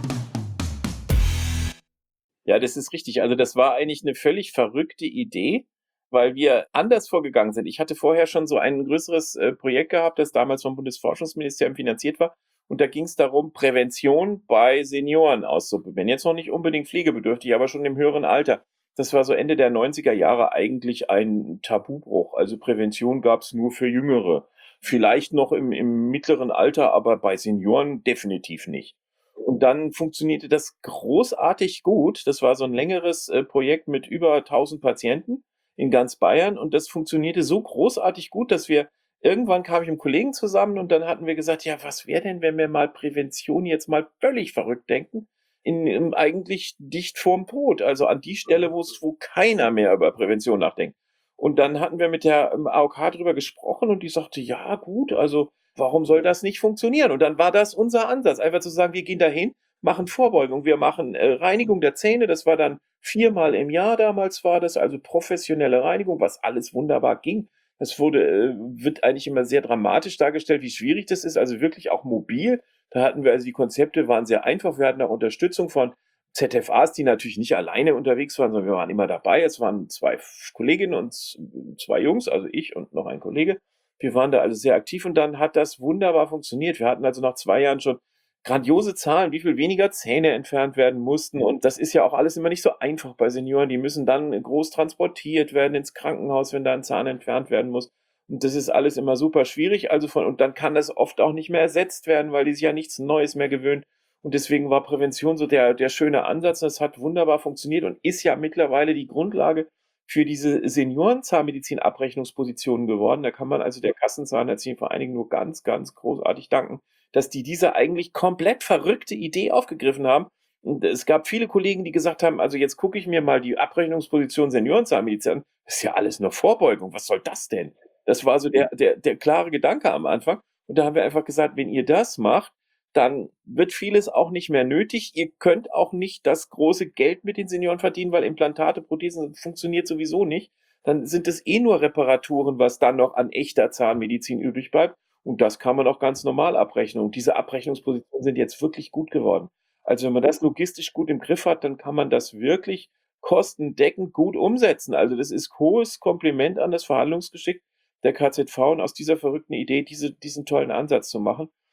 Ja, das ist richtig. Also das war eigentlich eine völlig verrückte Idee, weil wir anders vorgegangen sind. Ich hatte vorher schon so ein größeres äh, Projekt gehabt, das damals vom Bundesforschungsministerium finanziert war. Und da ging es darum, Prävention bei Senioren auszuprobieren. Jetzt noch nicht unbedingt pflegebedürftig, aber schon im höheren Alter. Das war so Ende der neunziger Jahre eigentlich ein Tabubruch. Also Prävention gab es nur für Jüngere. Vielleicht noch im, im mittleren Alter, aber bei Senioren definitiv nicht. Und dann funktionierte das großartig gut. Das war so ein längeres äh, Projekt mit über tausend Patienten in ganz Bayern. Und das funktionierte so großartig gut, dass wir irgendwann kam ich mit einem Kollegen zusammen und dann hatten wir gesagt, ja, was wäre denn, wenn wir mal Prävention jetzt mal völlig verrückt denken? In, in eigentlich dicht vorm Tod, also an die Stelle, wo es, wo keiner mehr über Prävention nachdenkt. Und dann hatten wir mit der ähm, A O K drüber gesprochen und die sagte, ja, gut, also warum soll das nicht funktionieren? Und dann war das unser Ansatz, einfach zu sagen, wir gehen dahin, machen Vorbeugung, wir machen äh, Reinigung der Zähne, das war dann viermal im Jahr damals war das, also professionelle Reinigung, was alles wunderbar ging. Das wurde, äh, wird eigentlich immer sehr dramatisch dargestellt, wie schwierig das ist, also wirklich auch mobil. Da hatten wir also die Konzepte waren sehr einfach, wir hatten auch Unterstützung von Z F As, die natürlich nicht alleine unterwegs waren, sondern wir waren immer dabei. Es waren zwei Kolleginnen und zwei Jungs, also ich und noch ein Kollege. Wir waren da also sehr aktiv und dann hat das wunderbar funktioniert. Wir hatten also nach zwei Jahren schon grandiose Zahlen, wie viel weniger Zähne entfernt werden mussten. Und das ist ja auch alles immer nicht so einfach bei Senioren. Die müssen dann groß transportiert werden ins Krankenhaus, wenn da ein Zahn entfernt werden muss. Und das ist alles immer super schwierig. Also von, und dann kann das oft auch nicht mehr ersetzt werden, weil die sich ja nichts Neues mehr gewöhnen. Und deswegen war Prävention so der, der schöne Ansatz. Das hat wunderbar funktioniert und ist ja mittlerweile die Grundlage für diese Seniorenzahnmedizin-Abrechnungspositionen geworden. Da kann man also der Kassenzahnärztlichen Vereinigung nur ganz, ganz großartig danken, dass die diese eigentlich komplett verrückte Idee aufgegriffen haben. Und es gab viele Kollegen, die gesagt haben, also jetzt gucke ich mir mal die Abrechnungsposition Seniorenzahnmedizin an. Das ist ja alles nur Vorbeugung. Was soll das denn? Das war so der, der, der klare Gedanke am Anfang. Und da haben wir einfach gesagt, wenn ihr das macht, dann wird vieles auch nicht mehr nötig. Ihr könnt auch nicht das große Geld mit den Senioren verdienen, weil Implantate, Prothesen funktioniert sowieso nicht. Dann sind es eh nur Reparaturen, was dann noch an echter Zahnmedizin übrig bleibt. Und das kann man auch ganz normal abrechnen. Und diese Abrechnungspositionen sind jetzt wirklich gut geworden. Also wenn man das logistisch gut im Griff hat, dann kann man das wirklich kostendeckend gut umsetzen. Also das ist hohes Kompliment an das Verhandlungsgeschick der K Z V und aus dieser verrückten Idee diese, diesen tollen Ansatz zu machen.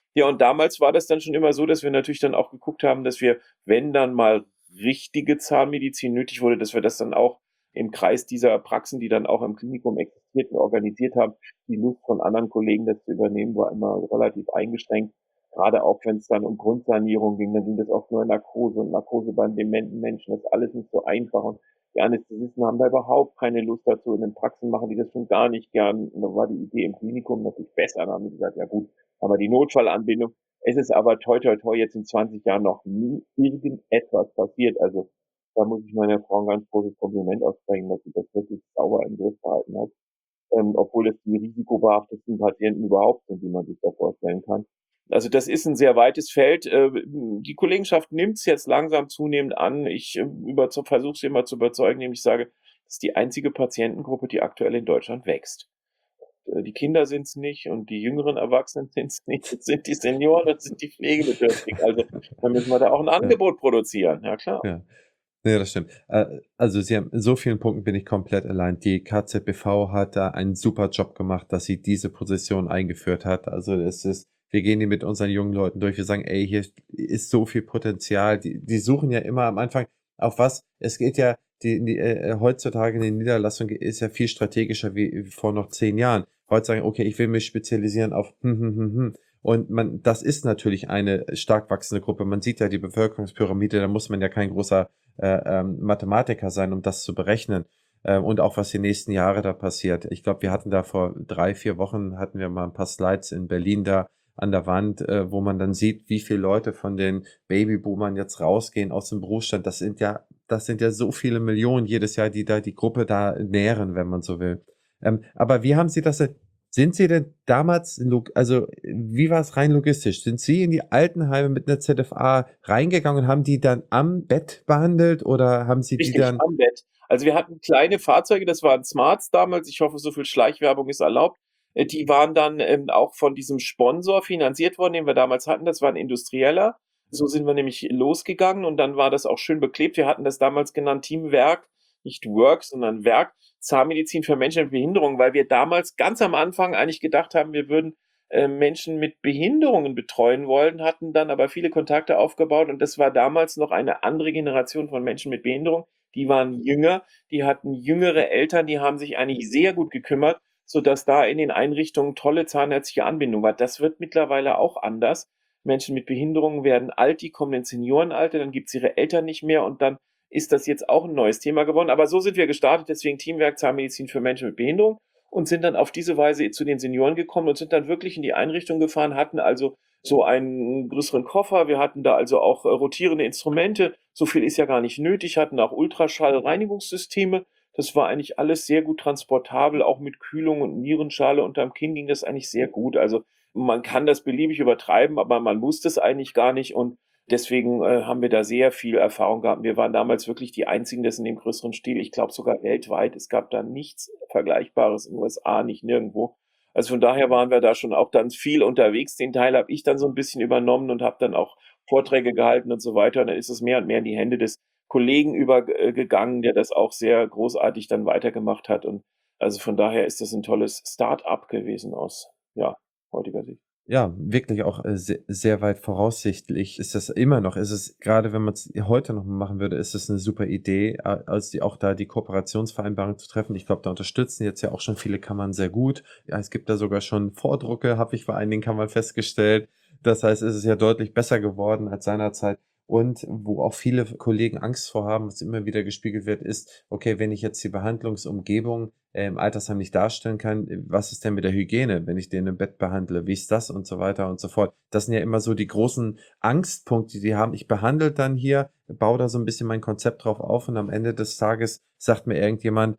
Ja, und damals war das dann schon immer so, dass wir natürlich dann auch geguckt haben, dass wir, wenn dann mal richtige Zahnmedizin nötig wurde, dass wir das dann auch im Kreis dieser Praxen, die dann auch im Klinikum existierten, organisiert haben. Die Lust von anderen Kollegen, das zu übernehmen, war immer relativ eingeschränkt. Gerade auch wenn es dann um Grundsanierung ging, dann ging das oft nur in Narkose und Narkose beim dementen Menschen. Das ist alles nicht so einfach. Und die Anästhesisten haben da überhaupt keine Lust dazu. In den Praxen machen die das schon gar nicht gern. Und da war die Idee im Klinikum natürlich besser. Da haben wir gesagt, ja gut, haben wir die Notfallanbindung. Es ist aber toi toi toi jetzt in zwanzig Jahren noch nie irgendetwas passiert. Also da muss ich meiner Frau ein ganz großes Kompliment aussprechen, dass sie das wirklich sauber im Griff behalten hat. Ähm, obwohl es die risikobehaftesten Patienten überhaupt sind, die man sich da vorstellen kann. Also das ist ein sehr weites Feld. Äh, die Kollegenschaft nimmt es jetzt langsam zunehmend an. Ich äh, über, versuche sie immer zu überzeugen, indem ich sage, das ist die einzige Patientengruppe, die aktuell in Deutschland wächst. Äh, Die Kinder sind es nicht und die jüngeren Erwachsenen sind es nicht. Das sind die Senioren, das sind die Pflegebedürftigen. Also dann müssen wir da auch ein Ja, Angebot produzieren. Ja, klar. ja. Ja, das stimmt. Äh, Also Sie haben in so vielen Punkten bin ich komplett allein. Die K Z B V hat da einen super Job gemacht, dass sie diese Position eingeführt hat. Also es ist, wir gehen die mit unseren jungen Leuten durch. Wir sagen, ey, hier ist so viel Potenzial. Die, die suchen ja immer am Anfang auf was. Es geht ja, die, die äh, heutzutage in den Niederlassungen ist ja viel strategischer wie vor noch zehn Jahren. Heute sagen, okay, ich will mich spezialisieren auf hm, hm, hm, hm. Und man, das ist natürlich eine stark wachsende Gruppe. Man sieht ja die Bevölkerungspyramide, da muss man ja kein großer äh, ähm, Mathematiker sein, um das zu berechnen. Äh, und auch was die nächsten Jahre da passiert. Ich glaube, wir hatten da vor drei, vier Wochen, hatten wir mal ein paar Slides in Berlin da an der Wand, äh, wo man dann sieht, wie viele Leute von den Babyboomern jetzt rausgehen aus dem Berufsstand. Das sind ja, das sind ja so viele Millionen jedes Jahr, die da die Gruppe da nähren, wenn man so will. Ähm, aber wie haben Sie das denn? Sind Sie denn damals, also wie war es rein logistisch? Sind Sie in die Altenheime mit einer Z F A reingegangen und haben die dann am Bett behandelt oder haben Sie die Richtig, dann? am Bett. Also wir hatten kleine Fahrzeuge, das waren Smarts damals. Ich hoffe, so viel Schleichwerbung ist erlaubt. Äh, Die waren dann ähm, auch von diesem Sponsor finanziert worden, den wir damals hatten. Das war ein Industrieller. So sind wir nämlich losgegangen und dann war das auch schön beklebt. Wir hatten das damals genannt Teamwerk, nicht Work, sondern Werk, Zahnmedizin für Menschen mit Behinderung, weil wir damals ganz am Anfang eigentlich gedacht haben, wir würden äh, Menschen mit Behinderungen betreuen wollen, hatten dann aber viele Kontakte aufgebaut und das war damals noch eine andere Generation von Menschen mit Behinderung. Die waren jünger, die hatten jüngere Eltern, die haben sich eigentlich sehr gut gekümmert, sodass da in den Einrichtungen tolle zahnärztliche Anbindung war. Das wird mittlerweile auch anders. Menschen mit Behinderungen werden alt, die kommen ins Seniorenalter, dann gibt's ihre Eltern nicht mehr und dann ist das jetzt auch ein neues Thema geworden. Aber so sind wir gestartet, deswegen Teamwerk Zahnmedizin für Menschen mit Behinderung und sind dann auf diese Weise zu den Senioren gekommen und sind dann wirklich in die Einrichtung gefahren, hatten also so einen größeren Koffer. Wir hatten da also auch äh, rotierende Instrumente. So viel ist ja gar nicht nötig, hatten auch Ultraschallreinigungssysteme. Das war eigentlich alles sehr gut transportabel, auch mit Kühlung und Nierenschale unterm Kinn ging das eigentlich sehr gut. Also man kann das beliebig übertreiben, aber man muss das eigentlich gar nicht und deswegen äh, haben wir da sehr viel Erfahrung gehabt. Wir waren damals wirklich die einzigen, das in dem größeren Stil, ich glaube sogar weltweit. Es gab da nichts Vergleichbares in den U S A, nicht nirgendwo. Also von daher waren wir da schon auch dann viel unterwegs. Den Teil habe ich dann so ein bisschen übernommen und habe dann auch Vorträge gehalten und so weiter. Und dann ist es mehr und mehr in die Hände des Kollegen übergegangen, der das auch sehr großartig dann weitergemacht hat. Und also von daher ist das ein tolles Start-up gewesen aus, ja, heutiger Sicht. Ja, wirklich auch äh, sehr, sehr weit voraussichtlich ist das immer noch. Ist es, gerade wenn man es heute noch mal machen würde, ist es eine super Idee, äh, als die auch da die Kooperationsvereinbarung zu treffen. Ich glaube, da unterstützen jetzt ja auch schon viele Kammern sehr gut. Ja, es gibt da sogar schon Vordrucke, habe ich bei einigen Kammern festgestellt. Das heißt, es ist ja deutlich besser geworden als seinerzeit. Und wo auch viele Kollegen Angst vor haben, was immer wieder gespiegelt wird, ist, okay, wenn ich jetzt die Behandlungsumgebung äh, im Altersheim nicht darstellen kann, äh, was ist denn mit der Hygiene, wenn ich den im Bett behandle, wie ist das und so weiter und so fort. Das sind ja immer so die großen Angstpunkte, die die haben. Ich behandle dann hier, baue da so ein bisschen mein Konzept drauf auf und am Ende des Tages sagt mir irgendjemand,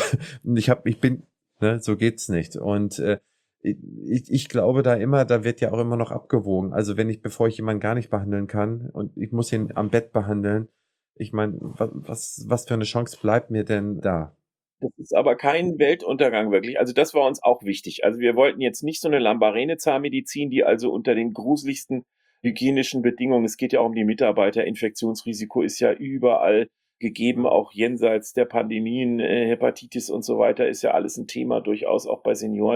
ich hab, ich bin, ne, so geht's nicht. Und äh, ich, ich glaube da immer, da wird ja auch immer noch abgewogen. Also wenn ich, bevor ich jemanden gar nicht behandeln kann und ich muss ihn am Bett behandeln, ich meine, was, was, was für eine Chance bleibt mir denn da? Das ist aber kein Weltuntergang wirklich. Also das war uns auch wichtig. Also wir wollten jetzt nicht so eine Lambarene-Zahnmedizin, die also unter den gruseligsten hygienischen Bedingungen, es geht ja auch um die Mitarbeiter, Infektionsrisiko ist ja überall gegeben, auch jenseits der Pandemien, äh, Hepatitis und so weiter, ist ja alles ein Thema, durchaus auch bei Senioren.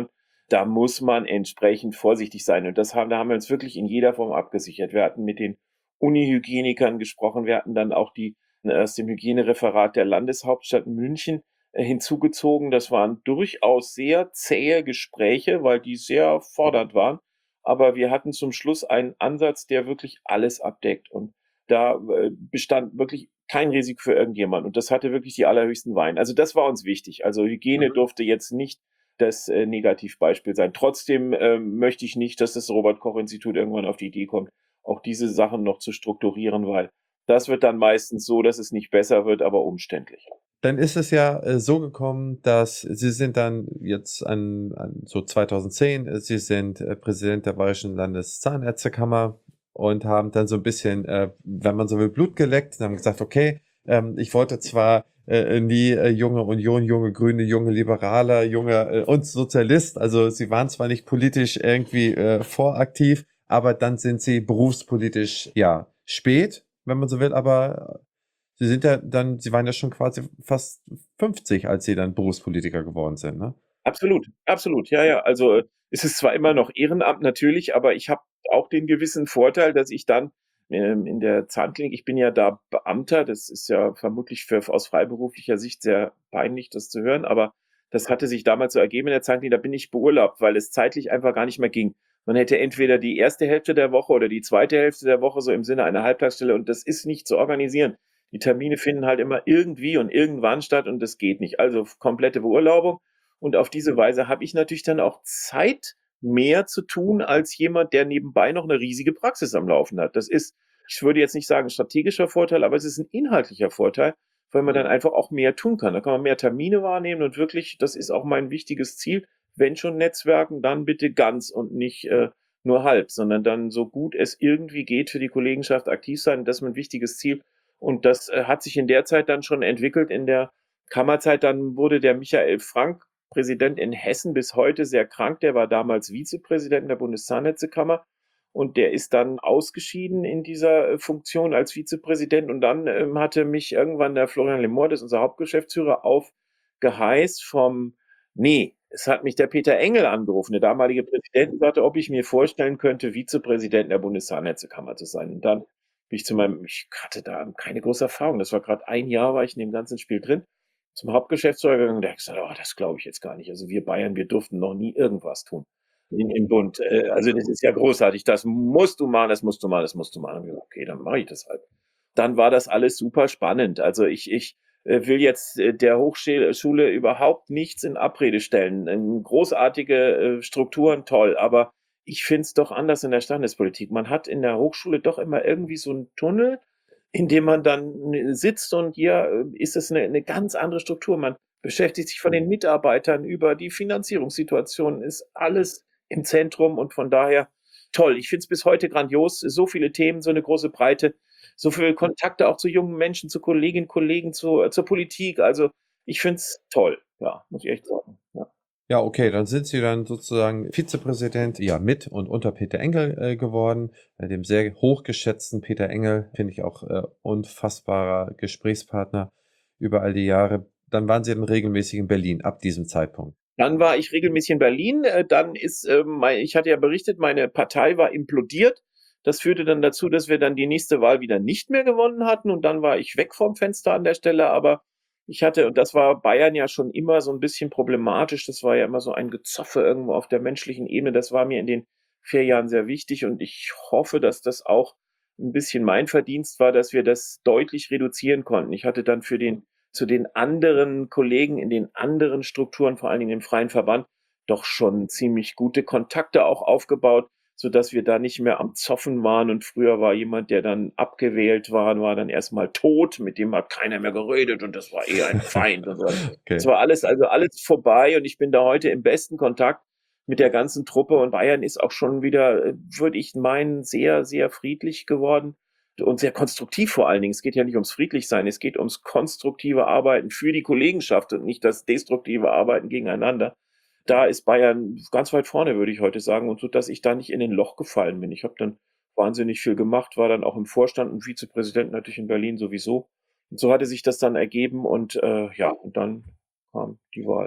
da muss man entsprechend vorsichtig sein. Und das haben, da haben wir uns wirklich in jeder Form abgesichert. Wir hatten mit den Unihygienikern gesprochen, wir hatten dann auch die äh, aus dem Hygienereferat der Landeshauptstadt München äh, hinzugezogen. Das waren durchaus sehr zähe Gespräche, weil die sehr fordernd waren. Aber wir hatten zum Schluss einen Ansatz, der wirklich alles abdeckt. Und da äh, bestand wirklich kein Risiko für irgendjemand. Und das hatte wirklich die allerhöchsten Weine. Also das war uns wichtig. Also Hygiene Mhm. durfte jetzt nicht das äh, Negativbeispiel sein. Trotzdem ähm, möchte ich nicht, dass das Robert-Koch-Institut irgendwann auf die Idee kommt, auch diese Sachen noch zu strukturieren, weil das wird dann meistens so, dass es nicht besser wird, aber umständlicher. Dann ist es ja äh, so gekommen, dass Sie sind dann jetzt an, an so zweitausendzehn, äh, Sie sind äh, Präsident der Bayerischen Landeszahnärztekammer und haben dann so ein bisschen, äh, wenn man so will, Blut geleckt und haben gesagt, okay, ähm, ich wollte zwar äh, nie äh, junge Union, junge Grüne, junge Liberaler, junge äh, und Sozialist, also Sie waren zwar nicht politisch irgendwie äh, voraktiv, aber dann sind Sie berufspolitisch, ja, spät, wenn man so will, aber Sie sind ja dann, Sie waren ja schon quasi fast fünfzig, als Sie dann Berufspolitiker geworden sind, ne? Absolut, absolut. Ja, ja. Also äh, es ist zwar immer noch Ehrenamt natürlich, aber ich habe auch den gewissen Vorteil, dass ich dann ähm, in der Zahnklinik, ich bin ja da Beamter, das ist ja vermutlich für, aus freiberuflicher Sicht sehr peinlich, das zu hören, aber das hatte sich damals so ergeben in der Zahnklinik, da bin ich beurlaubt, weil es zeitlich einfach gar nicht mehr ging. Man hätte entweder die erste Hälfte der Woche oder die zweite Hälfte der Woche so im Sinne einer Halbtagsstelle und das ist nicht zu organisieren. Die Termine finden halt immer irgendwie und irgendwann statt und das geht nicht. Also komplette Beurlaubung. Und auf diese Weise habe ich natürlich dann auch Zeit, mehr zu tun als jemand, der nebenbei noch eine riesige Praxis am Laufen hat. Das ist, ich würde jetzt nicht sagen ein strategischer Vorteil, aber es ist ein inhaltlicher Vorteil, weil man dann einfach auch mehr tun kann. Da kann man mehr Termine wahrnehmen und wirklich, das ist auch mein wichtiges Ziel, wenn schon Netzwerken, dann bitte ganz und nicht äh, nur halb, sondern dann so gut es irgendwie geht für die Kollegenschaft aktiv sein. Das ist mein wichtiges Ziel. Und das äh, hat sich in der Zeit dann schon entwickelt. In der Kammerzeit dann wurde der Michael Frank Präsident in Hessen bis heute sehr krank. Der war damals Vizepräsident der Bundeszahnärztekammer und der ist dann ausgeschieden in dieser äh, Funktion als Vizepräsident. Und dann ähm, hatte mich irgendwann der Florian Lemort, das ist unser Hauptgeschäftsführer, aufgeheißt vom, nee, es hat mich der Peter Engel angerufen, der damalige Präsident, und sagte, ob ich mir vorstellen könnte, Vizepräsident der Bundeszahnärztekammer zu sein. Und dann bin ich zu meinem, ich hatte da keine große Erfahrung. Das war gerade ein Jahr, war ich in dem ganzen Spiel drin, zum Hauptgeschäftsführer gegangen, der hat gesagt, oh, das glaube ich jetzt gar nicht. Also wir Bayern, wir durften noch nie irgendwas tun in, im Bund. Äh, also das ist ja großartig. Das musst du machen, das musst du machen, das musst du machen. Gesagt, okay, dann mache ich das halt. Dann war das alles super spannend. Also ich, ich äh, will jetzt äh, der Hochschule überhaupt nichts in Abrede stellen. Ähm, großartige äh, Strukturen, toll. Aber ich finde es doch anders in der Standespolitik. Man hat in der Hochschule doch immer irgendwie so einen Tunnel, in dem man dann sitzt und hier äh, ist es eine, eine ganz andere Struktur. Man beschäftigt sich von den Mitarbeitern über die Finanzierungssituation, ist alles im Zentrum und von daher toll. Ich finde es bis heute grandios, so viele Themen, so eine große Breite, so viele Kontakte auch zu jungen Menschen, zu Kolleginnen, Kollegen, zu, äh, zur Politik. Also ich finde es toll, ja, muss ich echt sagen. Ja. Ja, okay, dann sind Sie dann sozusagen Vizepräsident, ja, mit und unter Peter Engel äh, geworden, äh, dem sehr hochgeschätzten Peter Engel, finde ich auch äh, unfassbarer Gesprächspartner über all die Jahre. Dann waren Sie dann regelmäßig in Berlin ab diesem Zeitpunkt. Dann war ich regelmäßig in Berlin. Äh, Dann ist, ähm, mein, ich hatte ja berichtet, meine Partei war implodiert. Das führte dann dazu, dass wir dann die nächste Wahl wieder nicht mehr gewonnen hatten. Und dann war ich weg vom Fenster an der Stelle. Aber ich hatte, und das war Bayern ja schon immer so ein bisschen problematisch. Das war ja immer so ein Gezoffe irgendwo auf der menschlichen Ebene. Das war mir in den vier Jahren sehr wichtig. Und ich hoffe, dass das auch ein bisschen mein Verdienst war, dass wir das deutlich reduzieren konnten. Ich hatte dann für den zu den anderen Kollegen in den anderen Strukturen, vor allen Dingen im Freien Verband, doch schon ziemlich gute Kontakte auch aufgebaut, sodass wir da nicht mehr am Zoffen waren. Und früher war jemand, der dann abgewählt war, war dann erstmal tot, mit dem hat keiner mehr geredet und das war eher ein Feind. Und so. Okay. Das war alles, also alles vorbei und ich bin da heute im besten Kontakt mit der ganzen Truppe und Bayern ist auch schon wieder, würde ich meinen, sehr, sehr friedlich geworden. Und sehr konstruktiv vor allen Dingen. Es geht ja nicht ums Friedlichsein, es geht ums konstruktive Arbeiten für die Kollegenschaft und nicht das destruktive Arbeiten gegeneinander. Da ist Bayern ganz weit vorne, würde ich heute sagen, und so, dass ich da nicht in ein Loch gefallen bin. Ich habe dann wahnsinnig viel gemacht, war dann auch im Vorstand und Vizepräsident natürlich in Berlin sowieso. Und so hatte sich das dann ergeben und äh, ja, und dann kam die Wahl.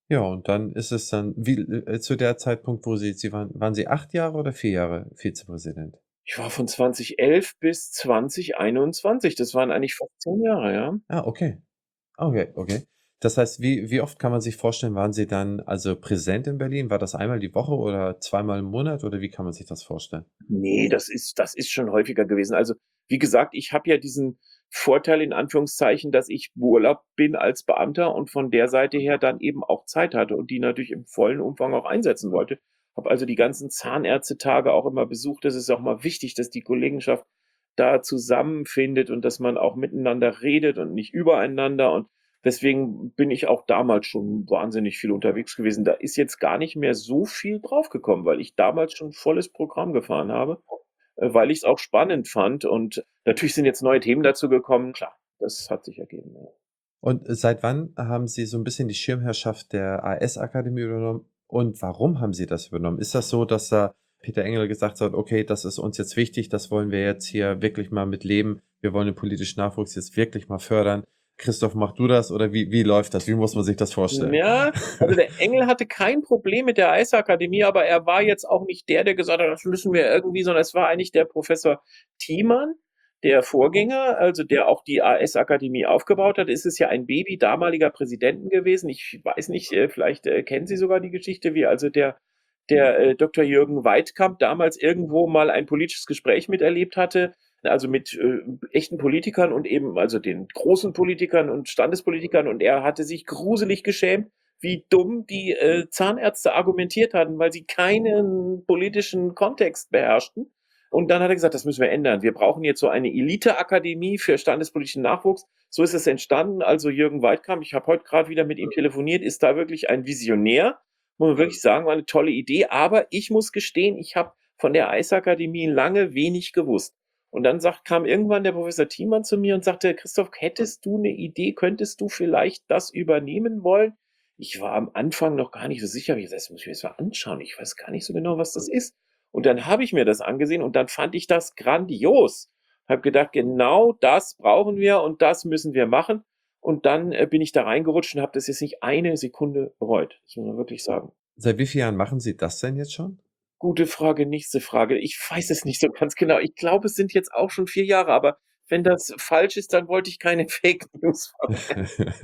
Ja, und dann ist es dann wie äh, zu der Zeitpunkt, wo Sie Sie waren waren Sie acht Jahre oder vier Jahre Vizepräsident? Ich war von zweitausendelf bis zweitausendeinundzwanzig. Das waren eigentlich fünfzehn Jahre, ja. Ah, okay. Okay, okay. Das heißt, wie wie oft kann man sich vorstellen, waren Sie dann also präsent in Berlin? War das einmal die Woche oder zweimal im Monat oder wie kann man sich das vorstellen? Ne, das ist das ist schon häufiger gewesen. Also, wie gesagt, ich habe ja diesen Vorteil in Anführungszeichen, dass ich im Urlaub bin als Beamter und von der Seite her dann eben auch Zeit hatte und die natürlich im vollen Umfang auch einsetzen wollte. Habe also die ganzen Zahnärztetage auch immer besucht. Das ist auch mal wichtig, dass die Kollegenschaft da zusammenfindet und dass man auch miteinander redet und nicht übereinander. Und deswegen bin ich auch damals schon wahnsinnig viel unterwegs gewesen. Da ist jetzt gar nicht mehr so viel draufgekommen, weil ich damals schon volles Programm gefahren habe, äh, weil ich's auch spannend fand. Und natürlich sind jetzt neue Themen dazu gekommen. Klar, das hat sich ergeben, ja. Und seit wann haben Sie so 'n bisschen die Schirmherrschaft der A S-Akademie übernommen und warum haben Sie das übernommen? Ist das so, dass da Peter Engel gesagt hat: „Okay, das ist uns jetzt wichtig, das wollen wir jetzt hier wirklich mal mit leben. Wir wollen den politischen Nachwuchs jetzt wirklich mal fördern. Christoph, mach du das“, oder wie wie läuft das? Wie muss man sich das vorstellen? Ja, also der Engel hatte kein Problem mit der A S-Akademie, aber er war jetzt auch nicht der, der gesagt hat: „Das müssen wir irgendwie“, sondern es war eigentlich der Professor Thiemann, der Vorgänger, also der auch die A S-Akademie aufgebaut hat. Es ist ja ein Baby damaliger Präsidenten gewesen. Ich weiß nicht, äh, vielleicht, äh, kennen Sie sogar die Geschichte, wie also der der, äh, Doktor Jürgen Weitkamp damals irgendwo mal ein politisches Gespräch miterlebt hatte, also mit, äh, echten Politikern und eben also den großen Politikern und Standespolitikern und er hatte sich gruselig geschämt, wie dumm die, äh, Zahnärzte argumentiert hatten, weil sie keinen politischen Kontext beherrschten. Und dann hat er gesagt: „Das müssen wir ändern. Wir brauchen jetzt so eine Elite-Akademie für standespolitischen Nachwuchs.“ So ist es entstanden. Also Jürgen Weitkamp, ich habe heute grad wieder mit ihm telefoniert, ist da wirklich ein Visionär. Muss man wirklich sagen, war 'ne tolle Idee. Aber ich muss gestehen, ich habe von der A S-Akademie lange wenig gewusst. Und dann sagt kam irgendwann der Professor Thiemann zu mir und sagte: „Christoph, hättest du 'ne Idee? Könntest du vielleicht das übernehmen wollen?“ Ich war am Anfang noch gar nicht so sicher. Habe ich gesagt: „Das muss ich mir jetzt mal anschauen. Ich weiß gar nicht so genau, was das ist.“ Und dann habe ich mir das angesehen und dann fand ich das grandios. Habe gedacht: „Genau das brauchen wir und das müssen wir machen.“ Und dann, äh, bin ich da reingerutscht und habe das jetzt nicht eine Sekunde bereut. Das muss man wirklich sagen. Seit wie vielen Jahren machen Sie das denn jetzt schon? Gute Frage, nächste Frage. Ich weiß es nicht so ganz genau. Ich glaube, es sind jetzt auch schon vier Jahre, aber wenn das falsch ist, dann wollte ich keine Fake News verbreiten.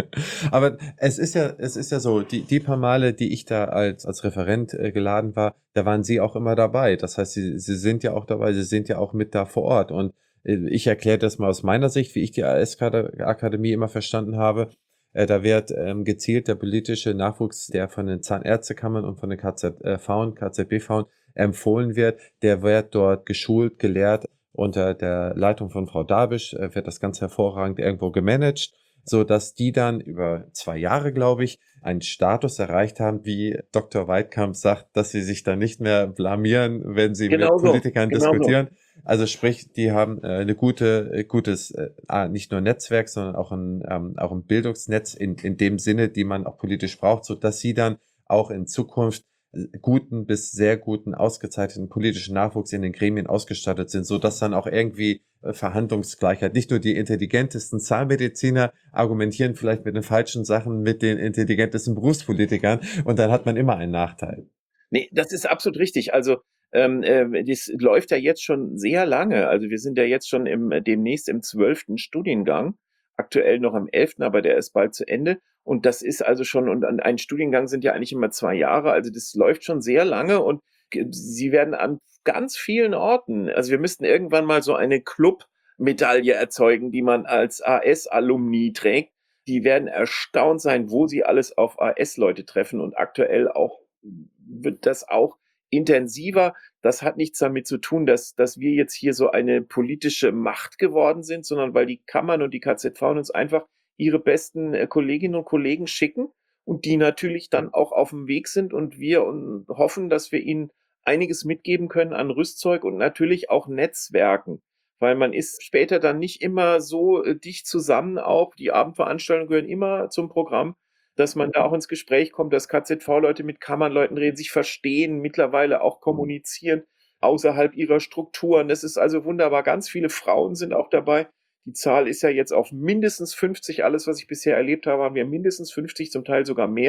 Aber es ist ja es ist ja so, die die paar Male, die ich da als als Referent, äh, geladen war, da waren Sie auch immer dabei. Das heißt, Sie Sie sind ja auch dabei, Sie sind ja auch mit da vor Ort. Und, äh, ich erkläre das mal aus meiner Sicht, wie ich die A S-Kada Akademie immer verstanden habe. Äh, da wird, ähm, gezielt der politische Nachwuchs, der von den Zahnärztekammern und von den K Z äh, Ve'n, K Z B Ve'n empfohlen wird, der wird dort geschult, gelehrt. Unter der Leitung von Frau Dabisch, äh, wird das ganz hervorragend irgendwo gemanagt, sodass die dann über zwei Jahre, glaube ich, einen Status erreicht haben, wie Doktor Weitkamp sagt, dass sie sich da nicht mehr blamieren, wenn sie mit Genau so, Politikern genau so. diskutieren. Also sprich, die haben, äh, 'ne gute äh, gutes, äh, ah, nicht nur Netzwerk, sondern auch 'n ähm, auch 'n Bildungsnetz in in dem Sinne, die man auch politisch braucht, sodass sie dann auch in Zukunft, äh, guten bis sehr guten, ausgezeichneten politischen Nachwuchs in den Gremien ausgestattet sind, sodass dann auch irgendwie, äh, Verhandlungsgleichheit nicht nur die intelligentesten Zahnmediziner argumentieren vielleicht mit den falschen Sachen mit den intelligentesten Berufspolitikern und dann hat man immer einen Nachteil. Ne, das ist absolut richtig. Also, ähm, äh, das läuft ja jetzt schon sehr lange. Also, wir sind ja jetzt schon im demnächst im zwölften Studiengang, aktuell noch im elften, aber der ist bald zu Ende. Und das ist also schon und ein ein Studiengang sind ja eigentlich immer zwei Jahre. Also, das läuft schon sehr lange und g sie werden an ganz vielen Orten also, wir müssten irgendwann mal so eine Clubmedaille erzeugen, die man als A S-Alumni trägt. Die werden erstaunt sein, wo sie alles auf A S-Leute treffen und aktuell auch wird das auch intensiver. Das hat nichts damit zu tun, dass dass wir jetzt hier so eine politische Macht geworden sind, sondern weil die Kammern und die K Z Ve'n uns einfach ihre besten, äh, Kolleginnen und Kollegen schicken und die natürlich dann auch auf'm Weg sind und wir un hoffen, dass wir ihnen einiges mitgeben können an Rüstzeug und natürlich auch Netzwerken. Weil man ist später dann nicht immer so, äh, dicht zusammen auch. Die Abendveranstaltungen gehören immer zum Programm, dass man da auch ins Gespräch kommt, dass K Z V-Leute mit Kammernleuten reden, sich verstehen, mittlerweile auch kommunizieren außerhalb ihrer Strukturen. Das ist also wunderbar. Ganz viele Frauen sind auch dabei. Die Zahl ist ja jetzt auf mindestens fünfzig. Alles, was ich bisher erlebt habe, haben wir mindestens fünfzig, zum Teil sogar mehr.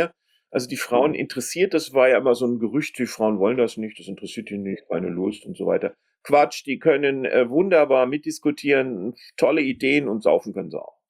Also die Frauen interessiert, das war ja immer so ein Gerücht, die Frauen wollen das nicht, das interessiert die nicht, keine Lust und so weiter. Quatsch, die können äh, wunderbar mitdiskutieren, tolle Ideen und saufen können sie auch.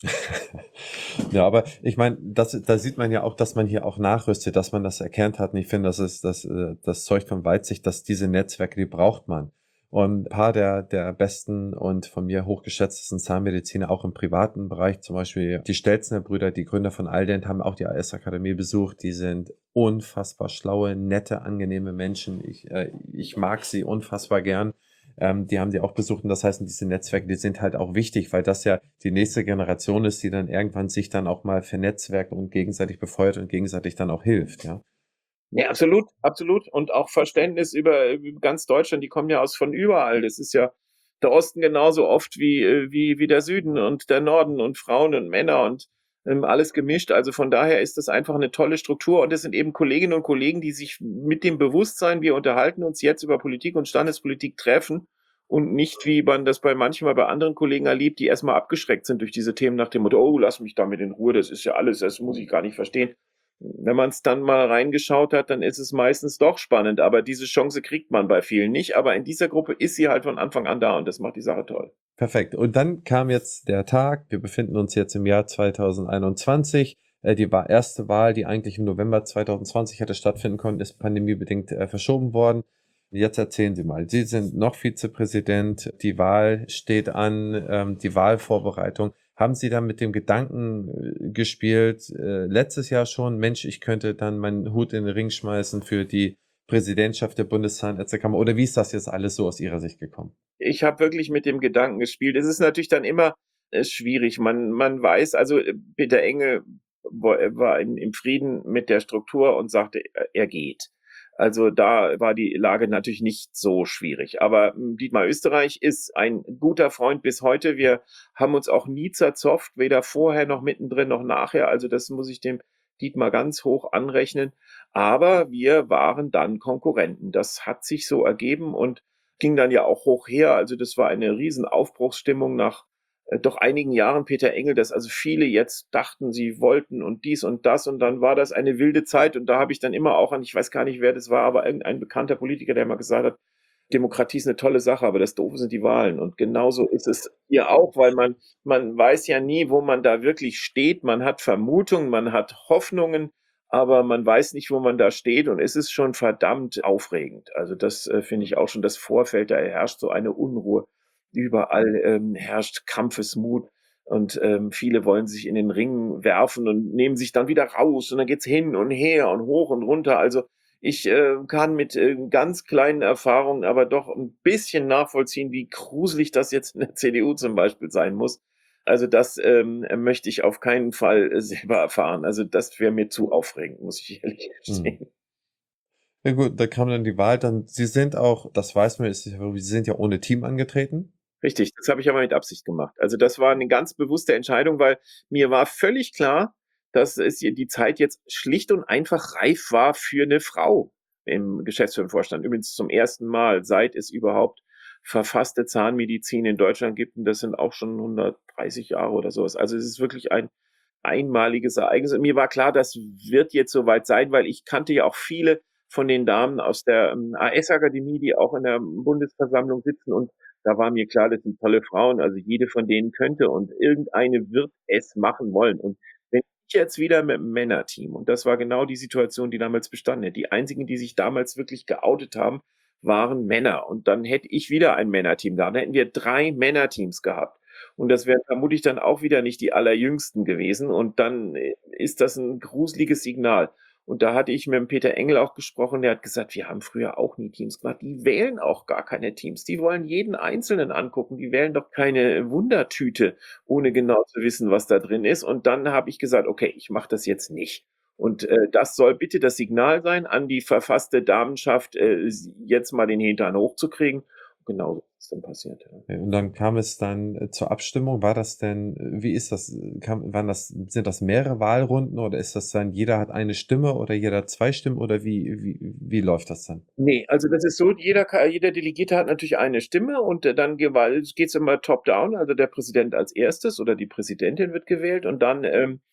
Ja, aber ich meine, das, da sieht man ja auch, dass man hier auch nachrüstet, dass man das erkannt hat. Und ich finde, das ist das, äh, das Zeug von Weitsicht, dass diese Netzwerke, die braucht man. Und ein paar der, der besten und von mir hochgeschätztesten Zahnmediziner, auch im privaten Bereich, zum Beispiel die Stelzner Brüder, die Gründer von Aldent, haben auch die A S-Akademie besucht. Die sind unfassbar schlaue, nette, angenehme Menschen. Ich, äh, ich mag sie unfassbar gern. Ähm, die haben die auch besucht und das heißt, diese Netzwerke, die sind halt auch wichtig, weil das ja die nächste Generation ist, die dann irgendwann sich dann auch mal vernetzwerkt und gegenseitig befeuert und gegenseitig dann auch hilft, ja. Ja, absolut, absolut. Und auch Verständnis über, über ganz Deutschland, die kommen ja aus von überall. Das ist ja der Osten genauso oft wie, äh, wie, wie der Süden und der Norden und Frauen und Männer und ähm, alles gemischt. Also von daher ist das einfach eine tolle Struktur und es sind eben Kolleginnen und Kollegen, die sich mit dem Bewusstsein, wir unterhalten uns jetzt über Politik und Standespolitik treffen und nicht, wie man das bei manchmal bei anderen Kollegen erlebt, die erstmal abgeschreckt sind durch diese Themen nach dem Motto, oh, lass mich damit in Ruhe, das ist ja alles, das muss ich gar nicht verstehen. Wenn man es dann mal reingeschaut hat, dann ist es meistens doch spannend, aber diese Chance kriegt man bei vielen nicht. Aber in dieser Gruppe ist sie halt von Anfang an da und das macht die Sache toll. Perfekt. Und dann kam jetzt der Tag, wir befinden uns jetzt im Jahr zweitausendeinundzwanzig. Äh, die war erste Wahl, die eigentlich im November zweitausendzwanzig hätte stattfinden können, ist pandemiebedingt äh, verschoben worden. Jetzt erzählen Sie mal, Sie sind noch Vizepräsident, die Wahl steht an, ähm, die Wahlvorbereitung. Haben Sie dann mit dem Gedanken äh, gespielt, äh, letztes Jahr schon, Mensch, ich könnte dann meinen Hut in den Ring schmeißen für die Präsidentschaft der Bundeszahnärztekammer? Oder wie ist das jetzt alles so aus Ihrer Sicht gekommen? Ich habe wirklich mit dem Gedanken gespielt. Es ist natürlich dann immer äh, schwierig. Man, man weiß, also äh, Peter Engel war, war in, im Frieden mit der Struktur und sagte, äh, er geht. Also da war die Lage natürlich nicht so schwierig. Aber ähm, Dietmar Österreich ist ein guter Freund bis heute. Wir haben uns auch nie zerzopft, weder vorher noch mittendrin noch nachher. Also das muss ich dem Dietmar ganz hoch anrechnen. Aber wir waren dann Konkurrenten. Das hat sich so ergeben und ging dann ja auch hoch her. Also das war eine riesen Aufbruchsstimmung nach äh, doch einigen Jahren Peter Engel, dass also viele jetzt dachten, sie wollten und dies und das und dann war das eine wilde Zeit und da habe ich dann immer auch an, ich weiß gar nicht, wer das war, aber irgendein bekannter Politiker, der mal gesagt hat, Demokratie ist eine tolle Sache, aber das Doofe sind die Wahlen. Und genauso ist es hier auch, weil man, man weiß ja nie, wo man da wirklich steht. Man hat Vermutungen, man hat Hoffnungen, aber man weiß nicht, wo man da steht. Und es ist schon verdammt aufregend. Also das äh, finde ich auch schon das Vorfeld, da herrscht so eine Unruhe. Überall ähm, herrscht Kampfesmut. Und ähm, viele wollen sich in den Ring werfen und nehmen sich dann wieder raus. Und dann geht's hin und her und hoch und runter. Also ich äh, kann mit äh, ganz kleinen Erfahrungen aber doch ein bisschen nachvollziehen, wie gruselig das jetzt in der C D U zum Beispiel sein muss. Also das ähm, möchte ich auf keinen Fall äh, selber erfahren. Also das wäre mir zu aufregend, muss ich ehrlich gestehen. Hm. Ja gut, da kam dann die Wahl. Dann, Sie sind auch, das weiß man, ist, Sie sind ja ohne Team angetreten. Richtig, das habe ich aber mit Absicht gemacht. Also das war eine ganz bewusste Entscheidung, weil mir war völlig klar, dass es die Zeit jetzt schlicht und einfach reif war für eine Frau im Geschäftsführungsvorstand. Übrigens zum ersten Mal, seit es überhaupt verfasste Zahnmedizin in Deutschland gibt. Und das sind auch schon hundertdreißig Jahre oder sowas. Also es ist wirklich ein einmaliges Ereignis. Und mir war klar, das wird jetzt soweit sein, weil ich kannte ja auch viele von den Damen aus der ähm, A S-Akademie, die auch in der Bundesversammlung sitzen. Und da war mir klar, das sind tolle Frauen. Also jede von denen könnte und irgendeine wird es machen wollen. Und wenn ich jetzt wieder mit einem Männerteam, und das war genau die Situation, die damals bestand, die einzigen, die sich damals wirklich geoutet haben, waren Männer. Und dann hätte ich wieder ein Männerteam da. Dann hätten wir drei Männerteams gehabt. Und das wären vermutlich dann auch wieder nicht die allerjüngsten gewesen. Und dann ist das ein gruseliges Signal. Und da hatte ich mit dem Peter Engel auch gesprochen, der hat gesagt, wir haben früher auch nie Teams gemacht. Die wählen auch gar keine Teams. Die wollen jeden Einzelnen angucken. Die wählen doch keine Wundertüte, ohne genau zu wissen, was da drin ist. Und dann habe ich gesagt, okay, ich mache das jetzt nicht. Und äh, das soll bitte das Signal sein an die verfasste Damenschaft, äh, jetzt mal den Hintern hochzukriegen. Genau so ist dann passiert. Ja. Und dann kam es dann äh, zur Abstimmung. War das denn, äh, wie ist das, kam, waren das, sind das mehrere Wahlrunden oder ist das dann, jeder hat eine Stimme oder jeder hat zwei Stimmen oder wie, wie, wie läuft das dann? Nee, also das ist so, jeder, jeder Delegierte hat natürlich eine Stimme und äh, dann geht es immer top-down, also der Präsident als erstes oder die Präsidentin wird gewählt und dann ähm,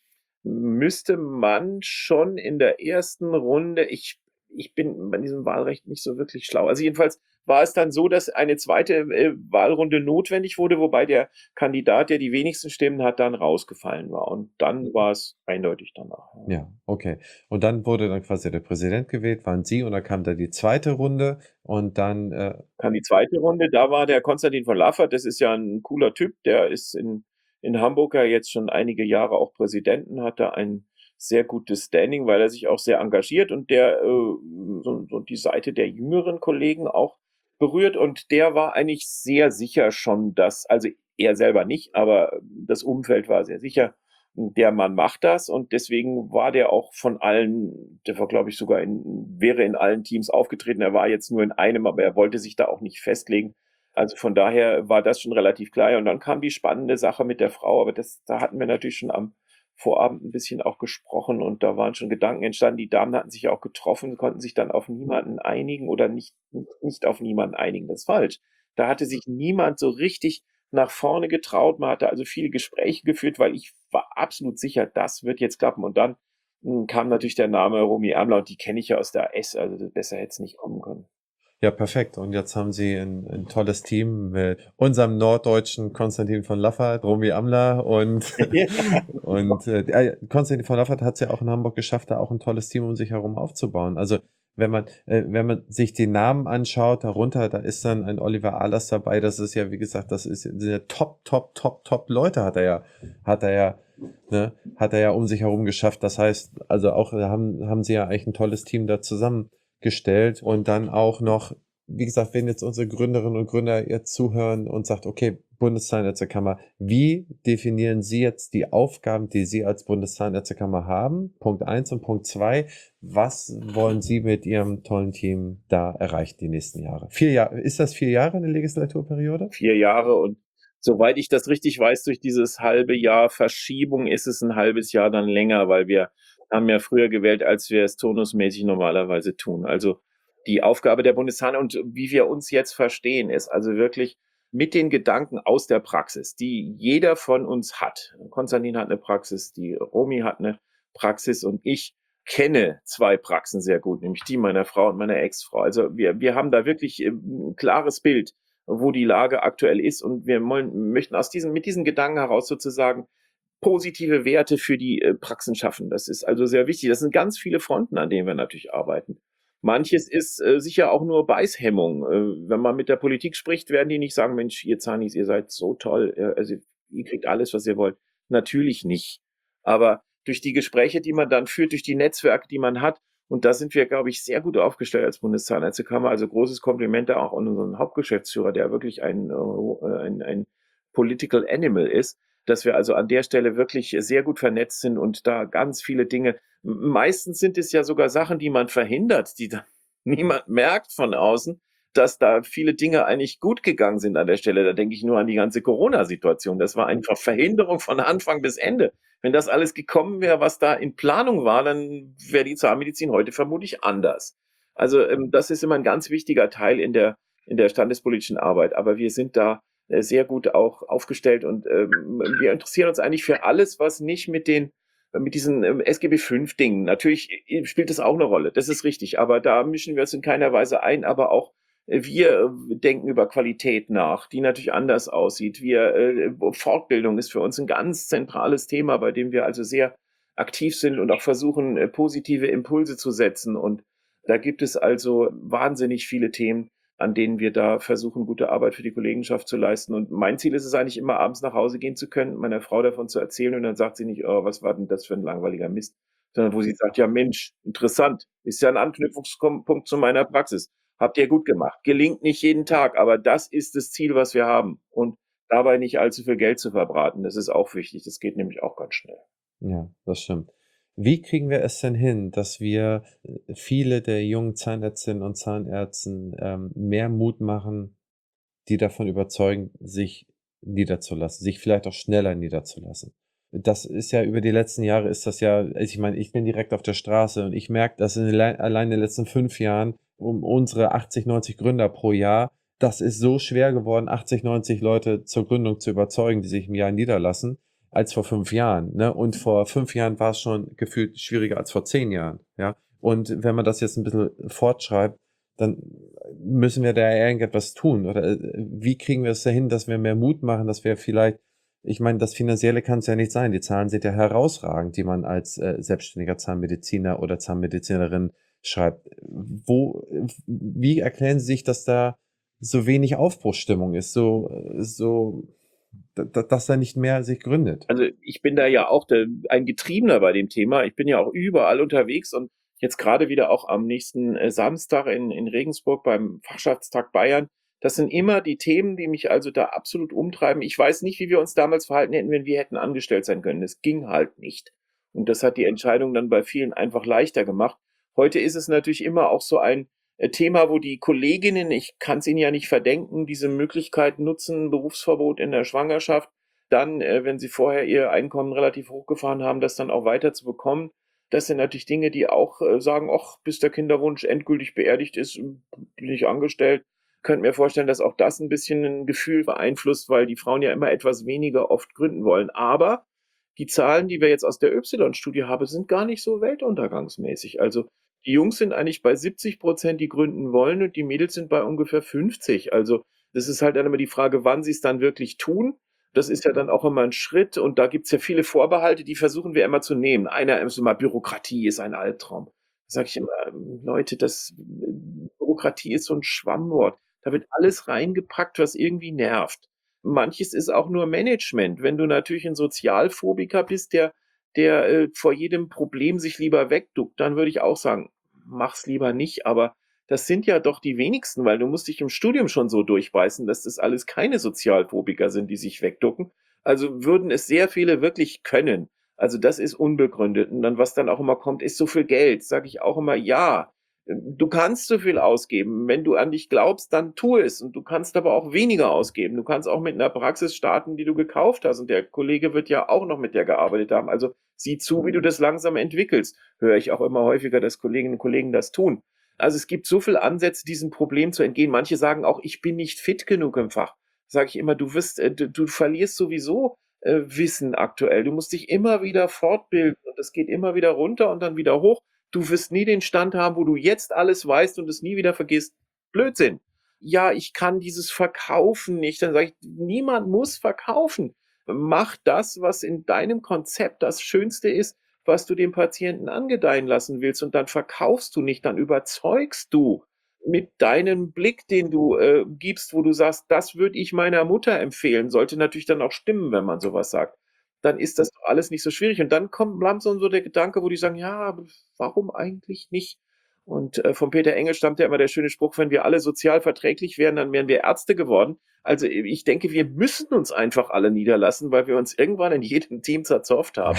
müsste man schon in der ersten Runde, ich, ich bin bei diesem Wahlrecht nicht so wirklich schlau. Also jedenfalls war es dann so, dass eine zweite äh, Wahlrunde notwendig wurde, wobei der Kandidat, der die wenigsten Stimmen hat, dann rausgefallen war. Und dann war es eindeutig danach. Ja, okay. Und dann wurde dann quasi der Präsident gewählt, waren Sie, und dann kam da die zweite Runde und dann äh, Kam die zweite Runde, da war der Konstantin von Laffert, das ist ja ein cooler Typ, der ist in, in Hamburg ja jetzt schon einige Jahre auch Präsidenten, hat da ein sehr gutes Standing, weil er sich auch sehr engagiert und der äh, so, so die Seite der jüngeren Kollegen auch berührt, und der war eigentlich sehr sicher schon, dass, also er selber nicht, aber das Umfeld war sehr sicher, der Mann macht das, und deswegen war der auch von allen, der war glaube ich sogar in, wäre in allen Teams aufgetreten, er war jetzt nur in einem, aber er wollte sich da auch nicht festlegen. Also von daher war das schon relativ klar. Und dann kam die spannende Sache mit der Frau, aber das, da hatten wir natürlich schon am Vorabend ein bisschen auch gesprochen und da waren schon Gedanken entstanden. Die Damen hatten sich ja auch getroffen, konnten sich dann auf niemanden einigen oder nicht, nicht auf niemanden einigen. Das ist falsch. Da hatte sich niemand so richtig nach vorne getraut. Man hatte also viele Gespräche geführt, weil ich war absolut sicher, das wird jetzt klappen. Und dann mh, kam natürlich der Name Romy Amler, und die kenne ich ja aus der A S, also besser hätte es nicht kommen können. Ja, perfekt. Und jetzt haben Sie ein, ein tolles Team mit unserem norddeutschen Konstantin von Laffert, Romy Amler und, und äh, Konstantin von Laffert hat es ja auch in Hamburg geschafft, da auch ein tolles Team um sich herum aufzubauen. Also wenn man, äh, wenn man sich die Namen anschaut, darunter, da ist dann ein Oliver Ahlers dabei, das ist ja, wie gesagt, das ist sind ja top, top, top, top Leute hat er ja, hat er ja, ne, hat er ja um sich herum geschafft. Das heißt, also auch haben, haben sie ja eigentlich ein tolles Team da zusammen gestellt und dann auch noch, wie gesagt, wenn jetzt unsere Gründerinnen und Gründer jetzt zuhören und sagt, okay, Bundeszahnärztekammer, wie definieren Sie jetzt die Aufgaben, die Sie als Bundeszahnärztekammer haben? Punkt eins und Punkt zwei, was wollen Sie mit Ihrem tollen Team da erreichen die nächsten Jahre? Vier Jahre, ist das vier Jahre eine Legislaturperiode? Vier Jahre, und soweit ich das richtig weiß, durch dieses halbe Jahr Verschiebung ist es ein halbes Jahr dann länger, weil wir haben ja früher gewählt, als wir es turnusmäßig normalerweise tun. Also die Aufgabe der Bundeszahn und wie wir uns jetzt verstehen, ist also wirklich mit den Gedanken aus der Praxis, die jeder von uns hat. Konstantin hat eine Praxis, die Romy hat eine Praxis und ich kenne zwei Praxen sehr gut, nämlich die meiner Frau und meiner Ex-Frau. Also wir, wir haben da wirklich ein klares Bild, wo die Lage aktuell ist, und wir wollen, möchten aus diesem, mit diesen Gedanken heraus sozusagen positive Werte für die äh, Praxen schaffen. Das ist also sehr wichtig. Das sind ganz viele Fronten, an denen wir natürlich arbeiten. Manches ist äh, sicher auch nur Beißhemmung. Äh, wenn man mit der Politik spricht, werden die nicht sagen, Mensch, ihr Zahnis, ihr seid so toll, äh, also ihr kriegt alles, was ihr wollt. Natürlich nicht. Aber durch die Gespräche, die man dann führt, durch die Netzwerke, die man hat, und da sind wir, glaube ich, sehr gut aufgestellt als Bundeszahnärztekammer. Also großes Kompliment da auch an unseren Hauptgeschäftsführer, der wirklich ein, äh, ein, ein Political Animal ist, dass wir also an der Stelle wirklich sehr gut vernetzt sind und da ganz viele Dinge, meistens sind es ja sogar Sachen, die man verhindert, die dann niemand merkt von außen, dass da viele Dinge eigentlich gut gegangen sind an der Stelle. Da denke ich nur an die ganze Corona-Situation. Das war einfach Verhinderung von Anfang bis Ende. Wenn das alles gekommen wäre, was da in Planung war, dann wäre die Zahnmedizin heute vermutlich anders. Also ähm, das ist immer ein ganz wichtiger Teil in der, in der standespolitischen Arbeit. Aber wir sind da sehr gut auch aufgestellt und ähm, wir interessieren uns eigentlich für alles, was nicht mit den mit diesen ähm, S G B fünf Dingen, natürlich spielt das auch eine Rolle, das ist richtig, aber da mischen wir uns in keiner Weise ein, aber auch äh, wir denken über Qualität nach, die natürlich anders aussieht. Wir äh, Fortbildung ist für uns ein ganz zentrales Thema, bei dem wir also sehr aktiv sind und auch versuchen, äh, positive Impulse zu setzen, und da gibt es also wahnsinnig viele Themen, an denen wir da versuchen, gute Arbeit für die Kollegenschaft zu leisten. Und mein Ziel ist es eigentlich immer, abends nach Hause gehen zu können, meiner Frau davon zu erzählen, und dann sagt sie nicht, oh, was war denn das für ein langweiliger Mist, sondern wo sie sagt, ja Mensch, interessant, ist ja ein Anknüpfungspunkt zu meiner Praxis. Habt ihr gut gemacht. Gelingt nicht jeden Tag, aber das ist das Ziel, was wir haben. Und dabei nicht allzu viel Geld zu verbraten, das ist auch wichtig. Das geht nämlich auch ganz schnell. Ja, das stimmt. Wie kriegen wir es denn hin, dass wir viele der jungen Zahnärztinnen und Zahnärzten ähm, mehr Mut machen, die davon überzeugen, sich niederzulassen, sich vielleicht auch schneller niederzulassen? Das ist ja über die letzten Jahre ist das ja, ich meine, ich bin direkt auf der Straße und ich merke, dass in le- allein in den letzten fünf Jahren um unsere achtzig, neunzig Gründer pro Jahr, das ist so schwer geworden, achtzig, neunzig Leute zur Gründung zu überzeugen, die sich im Jahr niederlassen. als vor fünf Jahren. Ne? Und vor fünf Jahren war es schon gefühlt schwieriger als vor zehn Jahren. Ja? Und wenn man das jetzt ein bisschen fortschreibt, dann müssen wir da irgendetwas tun. Oder äh, wie kriegen wir es dahin, dass wir mehr Mut machen, dass wir vielleicht, ich meine, das Finanzielle kann es ja nicht sein. Die Zahlen sind ja herausragend, die man als äh, selbstständiger Zahnmediziner oder Zahnmedizinerin schreibt. Wo, wie erklären Sie sich, dass da so wenig Aufbruchsstimmung ist, so, so, da- dass da nicht mehr sich gründet? Also ich bin da ja auch der, ein Getriebener bei dem Thema. Ich bin ja auch überall unterwegs und jetzt gerade wieder auch am nächsten äh, Samstag in, in Regensburg beim Fachschaftstag Bayern. Das sind immer die Themen, die mich also da absolut umtreiben. Ich weiß nicht, wie wir uns damals verhalten hätten, wenn wir hätten angestellt sein können. Es ging halt nicht. Und das hat die Entscheidung dann bei vielen einfach leichter gemacht. Heute ist es natürlich immer auch so ein äh, Thema, wo die Kolleginnen, ich kann es ihnen ja nicht verdenken, diese Möglichkeit nutzen, Berufsverbot in der Schwangerschaft, dann, äh, wenn sie vorher ihr Einkommen relativ hochgefahren haben, das dann auch weiter zu bekommen. Das sind natürlich Dinge, die auch äh, sagen, ach, bis der Kinderwunsch endgültig beerdigt ist, bin ich angestellt. Könnt mir vorstellen, dass auch das ein bisschen ein Gefühl beeinflusst, weil die Frauen ja immer etwas weniger oft gründen wollen. Aber die Zahlen, die wir jetzt aus der Y-Studie haben, sind gar nicht so weltuntergangsmäßig. Also die Jungs sind eigentlich bei siebzig Prozent, die gründen wollen, und die Mädels sind bei ungefähr fünfzig. Also das ist halt dann immer die Frage, wann sie es dann wirklich tun. Das ist ja dann auch immer ein Schritt, und da gibt's ja viele Vorbehalte, die versuchen wir immer zu nehmen. Einer ist immer, Bürokratie ist ein Albtraum. Da sage ich immer, ähm, Leute, das Bürokratie ist so ein Schwammwort. Da wird alles reingepackt, was irgendwie nervt. Manches ist auch nur Management. Wenn du natürlich ein Sozialphobiker bist, der, der äh, vor jedem Problem sich lieber wegduckt, dann würde ich auch sagen, mach's lieber nicht. Aber das sind ja doch die wenigsten, weil du musst dich im Studium schon so durchbeißen, dass das alles keine Sozialphobiker sind, die sich wegducken. Also würden es sehr viele wirklich können. Also das ist unbegründet. Und dann, was dann auch immer kommt, ist so viel Geld. Sage ich auch immer, ja, du kannst so viel ausgeben. Wenn du an dich glaubst, dann tu es. Und du kannst aber auch weniger ausgeben. Du kannst auch mit einer Praxis starten, die du gekauft hast. Und der Kollege wird ja auch noch mit der gearbeitet haben. Also sieh zu, wie du das langsam entwickelst. Höre ich auch immer häufiger, dass Kolleginnen und Kollegen das tun. Also es gibt so viele Ansätze, diesem Problem zu entgehen. Manche sagen auch, ich bin nicht fit genug im Fach. Sage ich immer, du wirst, äh, du, du verlierst sowieso äh, Wissen aktuell. Du musst dich immer wieder fortbilden, und es geht immer wieder runter und dann wieder hoch. Du wirst nie den Stand haben, wo du jetzt alles weißt und es nie wieder vergisst. Blödsinn. Ja, ich kann dieses Verkaufen nicht. Dann sage ich, niemand muss verkaufen. Mach das, was in deinem Konzept das Schönste ist, was du dem Patienten angedeihen lassen willst, und dann verkaufst du nicht, dann überzeugst du mit deinem Blick, den du äh, gibst, wo du sagst, das würde ich meiner Mutter empfehlen, sollte natürlich dann auch stimmen, wenn man sowas sagt. Dann ist das doch alles nicht so schwierig. Und dann kommt langsam so der Gedanke, wo die sagen, ja, warum eigentlich nicht? Und äh, von Peter Engel stammt ja immer der schöne Spruch, wenn wir alle sozial verträglich wären, dann wären wir Ärzte geworden. Also ich denke, wir müssen uns einfach alle niederlassen, weil wir uns irgendwann in jedem Team zerzopft haben.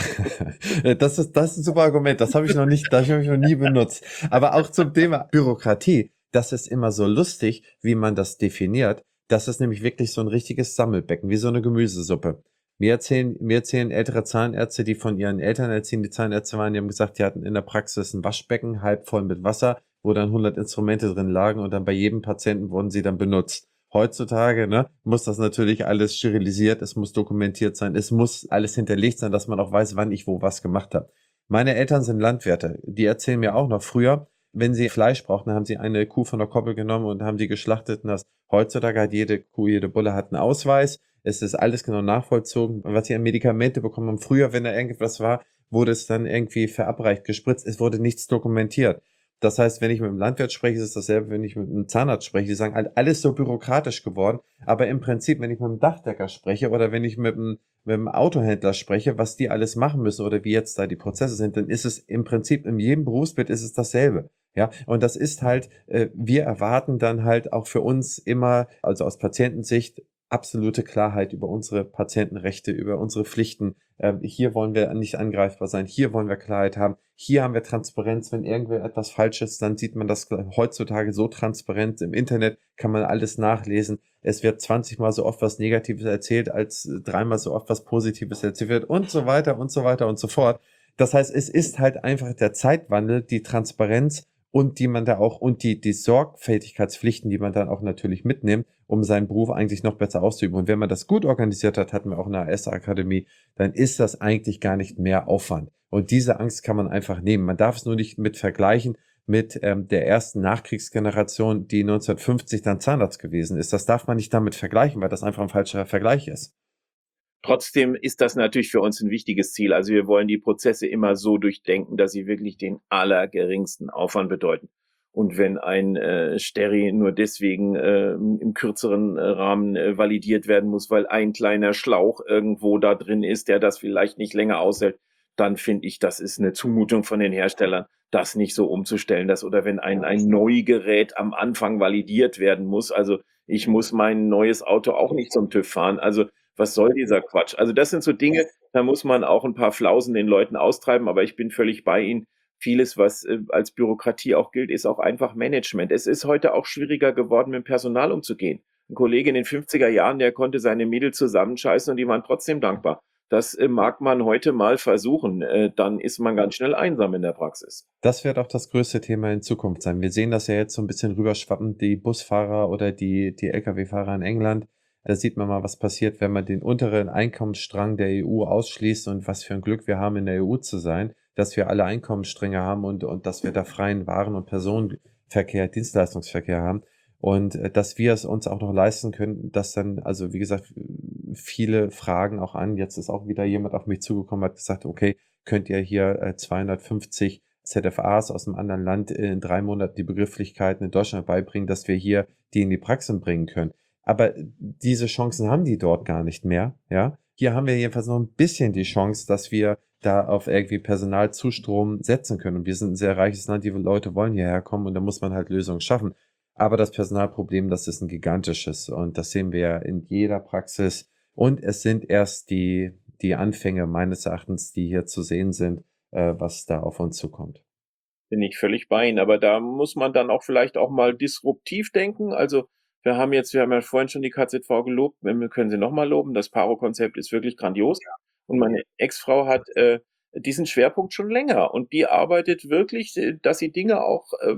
Das ist, das ist ein super Argument. Das habe ich noch nicht, das habe ich noch nie benutzt. Aber auch zum Thema Bürokratie. Das ist immer so lustig, wie man das definiert. Das ist nämlich wirklich so ein richtiges Sammelbecken, wie so eine Gemüsesuppe. Mir erzählen, mir erzählen ältere Zahnärzte, die von ihren Eltern erzählen, die Zahnärzte waren, die haben gesagt, die hatten in der Praxis ein Waschbecken, halb voll mit Wasser, wo dann hundert Instrumente drin lagen, und dann bei jedem Patienten wurden sie dann benutzt. Heutzutage, ne, muss das natürlich alles sterilisiert, es muss dokumentiert sein, es muss alles hinterlegt sein, dass man auch weiß, wann ich wo was gemacht habe. Meine Eltern sind Landwirte, die erzählen mir auch noch früher, wenn sie Fleisch brauchten, haben sie eine Kuh von der Koppel genommen und haben die geschlachtet, und das, heutzutage hat jede Kuh, jede Bulle hat einen Ausweis. Es ist alles genau nachvollzogen, was sie an Medikamente bekommen haben. Früher, wenn da irgendwas war, wurde es dann irgendwie verabreicht, gespritzt. Es wurde nichts dokumentiert. Das heißt, wenn ich mit einem Landwirt spreche, ist es dasselbe, wenn ich mit einem Zahnarzt spreche. Die sagen, alles so bürokratisch geworden. Aber im Prinzip, wenn ich mit einem Dachdecker spreche oder wenn ich mit einem, mit einem Autohändler spreche, was die alles machen müssen oder wie jetzt da die Prozesse sind, dann ist es im Prinzip in jedem Berufsbild ist es dasselbe. Ja, und das ist halt, äh, wir erwarten dann halt auch für uns immer, also aus Patientensicht, absolute Klarheit über unsere Patientenrechte, über unsere Pflichten. Ähm, hier wollen wir nicht angreifbar sein, hier wollen wir Klarheit haben, hier haben wir Transparenz. Wenn irgendwer etwas falsch ist, dann sieht man das heutzutage so transparent. Im Internet kann man alles nachlesen. Es wird zwanzig Mal so oft was Negatives erzählt, als dreimal so oft was Positives erzählt wird und so weiter und so weiter und so fort. Das heißt, es ist halt einfach der Zeitwandel, die Transparenz, und die man da auch, und die, die Sorgfältigkeitspflichten, die man dann auch natürlich mitnimmt. um seinen Beruf eigentlich noch besser auszuüben. Und wenn man das gut organisiert hat, hatten wir auch eine A S-Akademie, dann ist das eigentlich gar nicht mehr Aufwand. Und diese Angst kann man einfach nehmen. Man darf es nur nicht mit vergleichen mit ähm, der ersten Nachkriegsgeneration, die neunzehnhundertfünfzig dann Zahnarzt gewesen ist. Das darf man nicht damit vergleichen, weil das einfach ein falscher Vergleich ist. Trotzdem ist das natürlich für uns ein wichtiges Ziel. Also wir wollen die Prozesse immer so durchdenken, dass sie wirklich den allergeringsten Aufwand bedeuten. Und wenn ein äh, Steri nur deswegen äh, im kürzeren äh, Rahmen äh, validiert werden muss, weil ein kleiner Schlauch irgendwo da drin ist, der das vielleicht nicht länger aushält, dann finde ich, das ist eine Zumutung von den Herstellern, das nicht so umzustellen. Das, oder wenn ein, ein Neugerät am Anfang validiert werden muss, also ich muss mein neues Auto auch nicht zum TÜV fahren. Also was soll dieser Quatsch? Also das sind so Dinge, da muss man auch ein paar Flausen den Leuten austreiben, aber ich bin völlig bei Ihnen. Vieles, was äh, als Bürokratie auch gilt, ist auch einfach Management. Es ist heute auch schwieriger geworden, mit dem Personal umzugehen. Ein Kollege in den fünfziger Jahren, der konnte seine Mädels zusammenscheißen und die waren trotzdem dankbar. Das äh, mag man heute mal versuchen. Äh, dann ist man ganz schnell einsam in der Praxis. Das wird auch das größte Thema in Zukunft sein. Wir sehen das ja jetzt so ein bisschen rüberschwappen, die Busfahrer oder die, die L K W-Fahrer in England. Da sieht man mal, was passiert, wenn man den unteren Einkommensstrang der E U ausschließt und was für ein Glück wir haben, in der E U zu sein, dass wir alle Einkommensstränge haben und, und dass wir da freien Waren- und Personenverkehr, Dienstleistungsverkehr haben. Und äh, dass wir es uns auch noch leisten können, dass dann, also wie gesagt, viele Fragen auch an. Jetzt ist auch wieder jemand auf mich zugekommen, hat gesagt, okay, könnt ihr hier äh, zweihundertfünfzig Z F As aus einem anderen Land in drei Monaten die Begrifflichkeiten in Deutschland beibringen, dass wir hier die in die Praxis bringen können. Aber diese Chancen haben die dort gar nicht mehr, ja. Hier haben wir jedenfalls noch ein bisschen die Chance, dass wir da auf irgendwie Personalzustrom setzen können. Und wir sind ein sehr reiches Land, die Leute wollen hierher kommen und da muss man halt Lösungen schaffen. Aber das Personalproblem, das ist ein gigantisches und das sehen wir ja in jeder Praxis. Und es sind erst die, die Anfänge meines Erachtens, die hier zu sehen sind, äh, was da auf uns zukommt. Bin ich völlig bei Ihnen. Aber da muss man dann auch vielleicht auch mal disruptiv denken. Also wir haben jetzt, wir haben ja vorhin schon die K Z V gelobt, wir können sie nochmal loben. Das Paro-Konzept ist wirklich grandios. Und meine Ex-Frau hat äh, diesen Schwerpunkt schon länger und die arbeitet wirklich, äh, dass sie Dinge auch äh,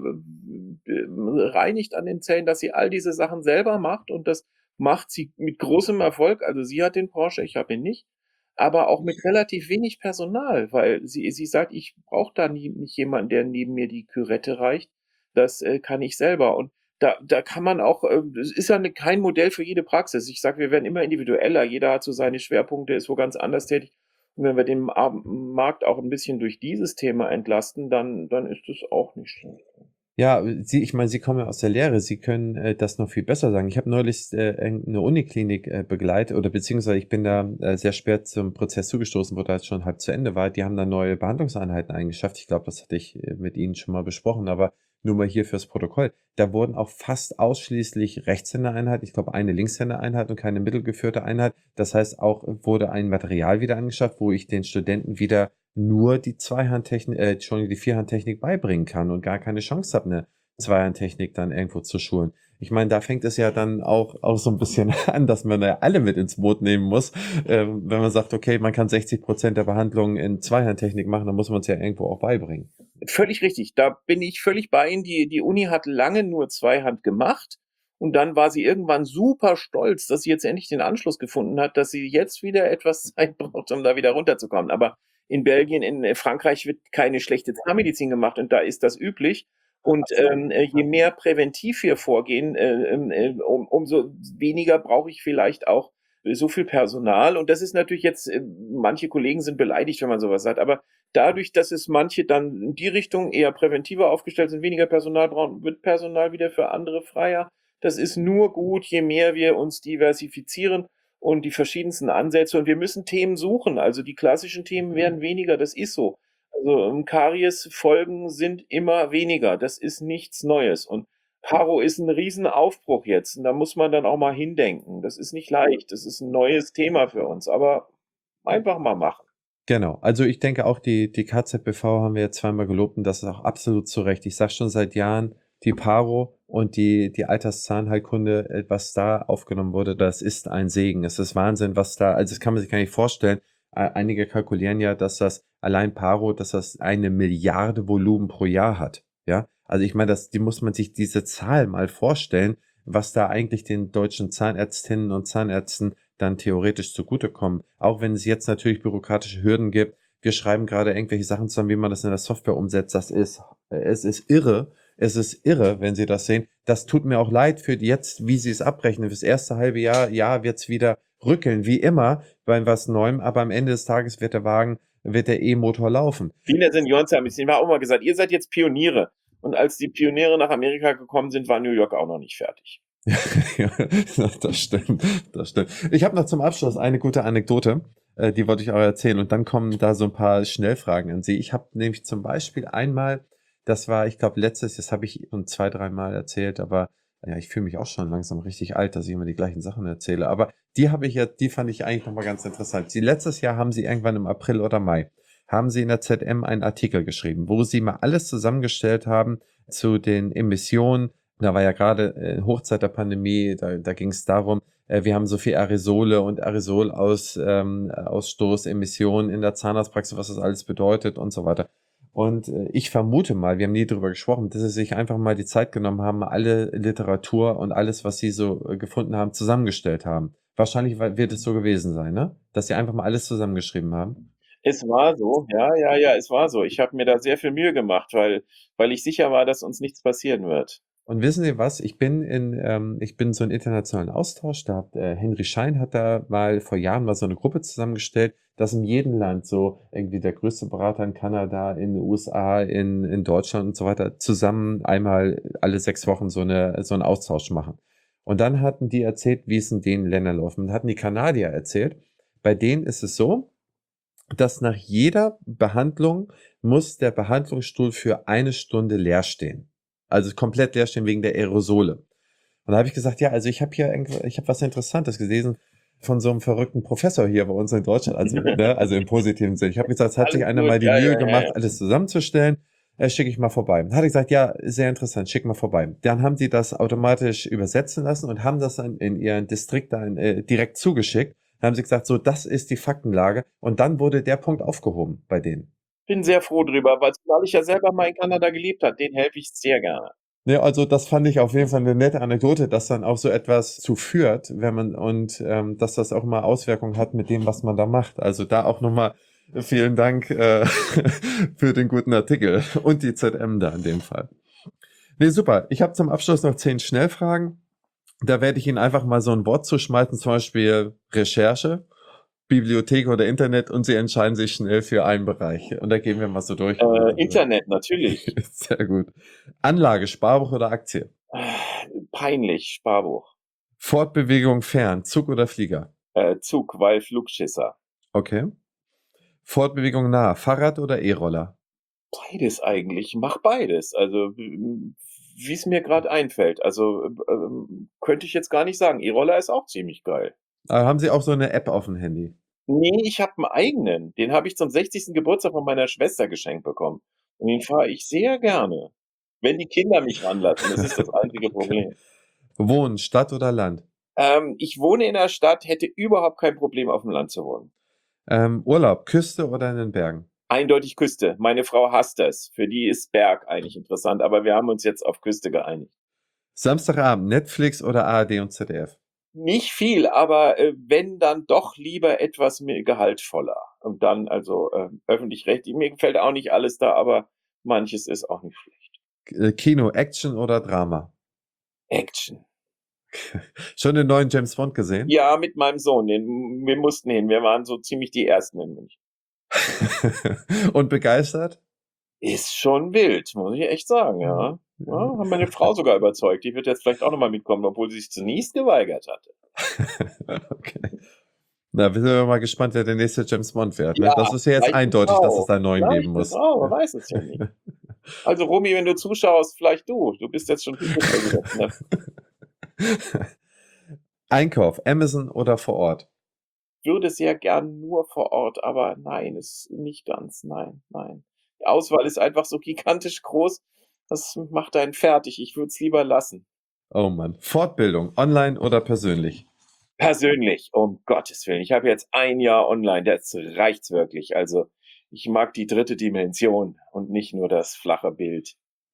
reinigt an den Zellen, dass sie all diese Sachen selber macht und das macht sie mit großem Erfolg. Also sie hat den Porsche, ich habe ihn nicht, aber auch mit relativ wenig Personal, weil sie, sie sagt, ich brauche da nie, nicht jemanden, der neben mir die Kürette reicht. Das äh, kann ich selber. Und da, da kann man auch, äh, das ist ja eine, kein Modell für jede Praxis. Ich sage, wir werden immer individueller, jeder hat so seine Schwerpunkte, ist wo ganz anders tätig. Und wenn wir den Markt auch ein bisschen durch dieses Thema entlasten, dann, dann ist das auch nicht schlecht. Ja, Sie, ich meine, Sie kommen ja aus der Lehre, Sie können äh, das noch viel besser sagen. Ich habe neulich äh, eine Uniklinik äh, begleitet oder beziehungsweise ich bin da äh, sehr spät zum Prozess zugestoßen, wo das schon halb zu Ende war. Die haben da neue Behandlungseinheiten eingeschafft. Ich glaube, das hatte ich äh, mit Ihnen schon mal besprochen, aber nur mal hier fürs Protokoll. Da wurden auch fast ausschließlich Rechtshändereinheiten, ich glaube eine Linkshändereinheit und keine mittelgeführte Einheit. Das heißt, auch wurde ein Material wieder angeschafft, wo ich den Studenten wieder nur die Zweihandtechnik, äh, Entschuldigung, die Vierhandtechnik beibringen kann und gar keine Chance habe, eine Zweihandtechnik dann irgendwo zu schulen. Ich meine, da fängt es ja dann auch, auch so ein bisschen an, dass man ja alle mit ins Boot nehmen muss. Ähm, wenn man sagt, okay, man kann sechzig Prozent der Behandlungen in Zweihandtechnik machen, dann muss man es ja irgendwo auch beibringen. Völlig richtig. Da bin ich völlig bei Ihnen. Die, die Uni hat lange nur Zweihand gemacht. Und dann war sie irgendwann super stolz, dass sie jetzt endlich den Anschluss gefunden hat, dass sie jetzt wieder etwas Zeit braucht, um da wieder runterzukommen. Aber in Belgien, in Frankreich wird keine schlechte Zahnmedizin gemacht und da ist das üblich. Und ähm, je mehr präventiv wir vorgehen, äh, äh, um, umso weniger brauche ich vielleicht auch so viel Personal. Und das ist natürlich jetzt, äh, manche Kollegen sind beleidigt, wenn man sowas sagt, aber dadurch, dass es manche dann in die Richtung eher präventiver aufgestellt sind, weniger Personal brauchen, wird Personal wieder für andere freier. Das ist nur gut, je mehr wir uns diversifizieren und die verschiedensten Ansätze. Und wir müssen Themen suchen. Also die klassischen Themen werden weniger, das ist so. Also Karies-Folgen sind immer weniger. Das ist nichts Neues. Und Paro ist ein Riesenaufbruch jetzt. Und da muss man dann auch mal hindenken. Das ist nicht leicht. Das ist ein neues Thema für uns. Aber einfach mal machen. Genau, also ich denke auch, die, die K Z B V haben wir jetzt zweimal gelobt und das ist auch absolut zu Recht. Ich sage schon seit Jahren, die Paro und die, die Alterszahnheilkunde, was da aufgenommen wurde, das ist ein Segen. Es ist Wahnsinn, was da, also das kann man sich gar nicht vorstellen. Einige kalkulieren ja, dass das allein Paro, dass das eine Milliarde Volumen pro Jahr hat. Ja, also ich meine, das, die muss man sich diese Zahl mal vorstellen, was da eigentlich den deutschen Zahnärztinnen und Zahnärzten dann theoretisch zugutekommen. Auch wenn es jetzt natürlich bürokratische Hürden gibt. Wir schreiben gerade irgendwelche Sachen zusammen, wie man das in der Software umsetzt. Das ist, es ist irre. Es ist irre, wenn Sie das sehen. Das tut mir auch leid für jetzt, wie Sie es abrechnen. Fürs erste halbe Jahr, ja, wird es wieder rückeln, wie immer, bei was Neuem. Aber am Ende des Tages wird der Wagen, wird der E-Motor laufen. Wie in der Seniorenzahl, ich habe auch mal gesagt, ihr seid jetzt Pioniere. Und als die Pioniere nach Amerika gekommen sind, war New York auch noch nicht fertig. Ja, das stimmt, das stimmt. Ich habe noch zum Abschluss eine gute Anekdote, äh, die wollte ich auch erzählen. Und dann kommen da so ein paar Schnellfragen an Sie. Ich habe nämlich zum Beispiel einmal, das war, ich glaube, letztes, das habe ich schon zwei, dreimal erzählt, aber ja, ich fühle mich auch schon langsam richtig alt, dass ich immer die gleichen Sachen erzähle. Aber die habe ich jetzt, die fand ich eigentlich nochmal ganz interessant. Sie, letztes Jahr haben Sie irgendwann im April oder Mai, haben Sie in der Z M einen Artikel geschrieben, wo Sie mal alles zusammengestellt haben zu den Emissionen. Da war ja gerade äh, Hochzeit der Pandemie, da, da ging es darum, äh, wir haben so viel Aerosole und Aerosolaus, ähm, Ausstoß, Emissionen in der Zahnarztpraxis, was das alles bedeutet und so weiter. Und äh, ich vermute mal, wir haben nie drüber gesprochen, dass sie sich einfach mal die Zeit genommen haben, alle Literatur und alles, was sie so äh, gefunden haben, zusammengestellt haben. Wahrscheinlich wird es so gewesen sein, ne? Dass sie einfach mal alles zusammengeschrieben haben. Es war so, ja, ja, ja, es war so. Ich habe mir da sehr viel Mühe gemacht, weil, weil ich sicher war, dass uns nichts passieren wird. Und wissen Sie was? Ich bin in, ähm, ich bin so in internationalen Austausch. Da hat äh, Henry Schein hat da mal vor Jahren mal so eine Gruppe zusammengestellt, dass in jedem Land so irgendwie der größte Berater in Kanada, in den U S A, in, in Deutschland und so weiter zusammen einmal alle sechs Wochen so eine, so einen Austausch machen. Und dann hatten die erzählt, wie es in den Ländern läuft. Und hatten die Kanadier erzählt, bei denen ist es so, dass nach jeder Behandlung muss der Behandlungsstuhl für eine Stunde leer stehen. Also komplett leer stehen wegen der Aerosole. Und da habe ich gesagt, ja, also ich habe hier irgendwo, ich habe was Interessantes gelesen von so einem verrückten Professor hier bei uns in Deutschland, also, ne, also im positiven Sinne. Ich habe gesagt, es hat sich einer mal die ja, Mühe ja, gemacht, ja. alles zusammenzustellen. Äh, schicke ich mal vorbei. Dann hat er gesagt, ja, sehr interessant, schick mal vorbei. Dann haben sie das automatisch übersetzen lassen und haben das dann in ihren Distrikt dann äh, direkt zugeschickt. Dann haben sie gesagt, so, das ist die Faktenlage. Und dann wurde der Punkt aufgehoben bei denen. Bin sehr froh drüber, weil ich ja selber mal in Kanada gelebt habe. Den helfe ich sehr gerne. Ja, also das fand ich auf jeden Fall eine nette Anekdote, dass dann auch so etwas zu führt, wenn man und ähm, dass das auch mal Auswirkungen hat mit dem, was man da macht. Also da auch nochmal vielen Dank äh, für den guten Artikel und die Z M da in dem Fall. Nee, super. Ich habe zum Abschluss noch zehn Schnellfragen. Da werde ich Ihnen einfach mal so ein Wort zuschmeißen, zum Beispiel Recherche, Bibliothek oder Internet, und Sie entscheiden sich schnell für einen Bereich. Und da gehen wir mal so durch. Äh, Internet, natürlich. Sehr gut. Anlage, Sparbuch oder Aktie? Peinlich, Sparbuch. Fortbewegung fern, Zug oder Flieger? Äh, Zug, weil Flugschisser. Okay. Fortbewegung nah, Fahrrad oder E-Roller? Beides eigentlich. Mach beides. Also wie es mir gerade einfällt. Also äh, könnte ich jetzt gar nicht sagen. E-Roller ist auch ziemlich geil. Aber haben Sie auch so eine App auf dem Handy? Nee, ich habe einen eigenen. Den habe ich zum sechzigsten Geburtstag von meiner Schwester geschenkt bekommen. Und den fahre ich sehr gerne. Wenn die Kinder mich ranlassen, das ist das einzige Problem. Wohnen, Stadt oder Land? Ähm, ich wohne in der Stadt, hätte überhaupt kein Problem, auf dem Land zu wohnen. Ähm, Urlaub, Küste oder in den Bergen? Eindeutig Küste. Meine Frau hasst das. Für die ist Berg eigentlich interessant, aber wir haben uns jetzt auf Küste geeinigt. Samstagabend, Netflix oder A R D und Z D F? Nicht viel, aber äh, wenn, dann doch lieber etwas mehr gehaltvoller. Und dann also äh, öffentlich-rechtlich. Mir gefällt auch nicht alles da, aber manches ist auch nicht schlecht. Kino, Action oder Drama? Action. Schon den neuen James Bond gesehen? Ja, mit meinem Sohn. Den, wir mussten hin. Wir waren so ziemlich die Ersten in München. Und begeistert? Ist schon wild, muss ich echt sagen, ja. Ja, haben meine Frau sogar überzeugt. Die wird jetzt vielleicht auch nochmal mitkommen, obwohl sie sich zunächst geweigert hatte. Okay. Na, wir sind mal gespannt, wer der nächste James Bond wird. Ne? Ja, Das ist ja jetzt eindeutig, dass es da einen neuen geben muss. Oh, man weiß es ja nicht. Also Romy, wenn du zuschaust, vielleicht du. Du bist jetzt schon viel ne? Einkauf, Amazon oder vor Ort? Würde sehr gern nur vor Ort, aber nein, ist nicht ganz. Nein, nein. Die Auswahl ist einfach so gigantisch groß. Das macht einen fertig. Ich würde es lieber lassen. Oh Mann. Fortbildung, online oder persönlich? Persönlich, um Gottes Willen. Ich habe jetzt ein Jahr online, das reicht's wirklich. Also ich mag die dritte Dimension und nicht nur das flache Bild.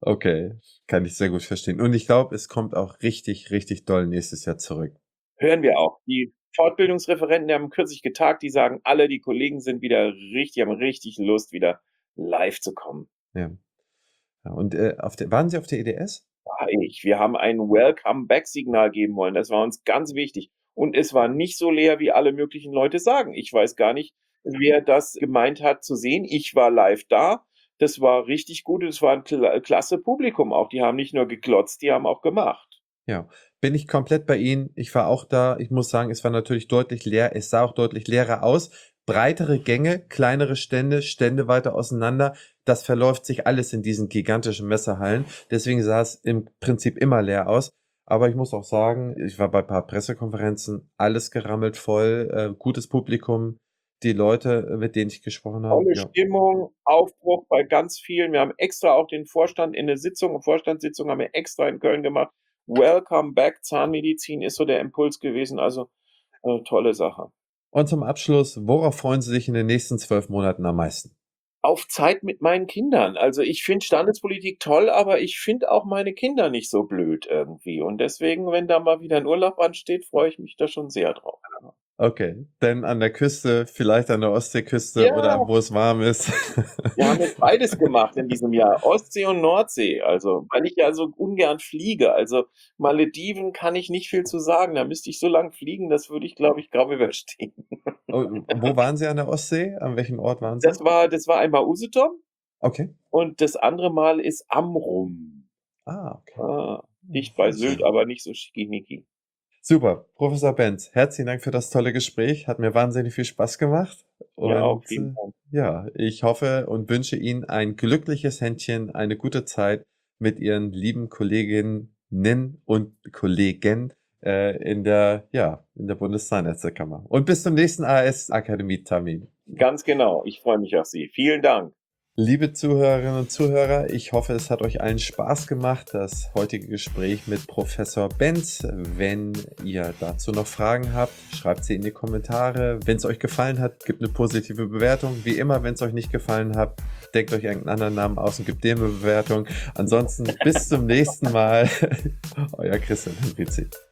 Okay, kann ich sehr gut verstehen. Und ich glaube, es kommt auch richtig, richtig doll nächstes Jahr zurück. Hören wir auch. Die Fortbildungsreferenten, die haben kürzlich getagt, die sagen alle, die Kollegen sind wieder richtig, haben richtig Lust, wieder live zu kommen. Ja. Ja, und äh, auf der, waren Sie auf der E D S? War ich. Wir haben ein Welcome-Back-Signal geben wollen. Das war uns ganz wichtig. Und es war nicht so leer, wie alle möglichen Leute sagen. Ich weiß gar nicht, wer das gemeint hat zu sehen. Ich war live da. Das war richtig gut. Es war ein kla- klasse Publikum auch. Die haben nicht nur geklotzt, die haben auch gemacht. Ja, bin ich komplett bei Ihnen. Ich war auch da. Ich muss sagen, es war natürlich deutlich leer. Es sah auch deutlich leerer aus. Breitere Gänge, kleinere Stände, Stände weiter auseinander. Das verläuft sich alles in diesen gigantischen Messehallen. Deswegen sah es im Prinzip immer leer aus. Aber ich muss auch sagen, ich war bei ein paar Pressekonferenzen, alles gerammelt voll, äh, gutes Publikum. Die Leute, mit denen ich gesprochen habe, Tolle ja. Stimmung, Aufbruch bei ganz vielen. Wir haben extra auch den Vorstand in der Sitzung, eine Vorstandssitzung haben wir extra in Köln gemacht. Welcome back, Zahnmedizin ist so der Impuls gewesen. Also äh, tolle Sache. Und zum Abschluss, worauf freuen Sie sich in den nächsten zwölf Monaten am meisten? Auf Zeit mit meinen Kindern. Also ich finde Standespolitik toll, aber ich finde auch meine Kinder nicht so blöd irgendwie. Und deswegen, wenn da mal wieder ein Urlaub ansteht, freue ich mich da schon sehr drauf. Okay, denn an der Küste, vielleicht an der Ostseeküste Ja. oder wo es warm ist. Wir haben jetzt beides gemacht in diesem Jahr, Ostsee und Nordsee. Also, weil ich ja so ungern fliege. Also Malediven kann ich nicht viel zu sagen. Da müsste ich so lang fliegen, das würde ich, glaube ich, kaum überstehen. Oh, wo waren Sie an der Ostsee? An welchem Ort waren Sie? Das war, das war einmal Usedom Okay. und das andere Mal ist Amrum. Ah, okay. Ah, dicht bei Sylt, aber nicht so schickimicki. Super. Professor Benz, herzlichen Dank für das tolle Gespräch. Hat mir wahnsinnig viel Spaß gemacht. Und Ja, auch vielen Dank. ja, ich hoffe und wünsche Ihnen ein glückliches Händchen, eine gute Zeit mit Ihren lieben Kolleginnen und Kollegen äh, in der, ja, in der Bundeszahnärztekammer. Und bis zum nächsten A S-Akademie-Termin. Ganz genau. Ich freue mich auf Sie. Vielen Dank. Liebe Zuhörerinnen und Zuhörer, ich hoffe, es hat euch allen Spaß gemacht, das heutige Gespräch mit Professor Benz. Wenn ihr dazu noch Fragen habt, schreibt sie in die Kommentare. Wenn es euch gefallen hat, gebt eine positive Bewertung. Wie immer, wenn es euch nicht gefallen hat, denkt euch irgendeinen anderen Namen aus und gebt dem eine Bewertung. Ansonsten bis zum nächsten Mal. Euer Christian Henrizi.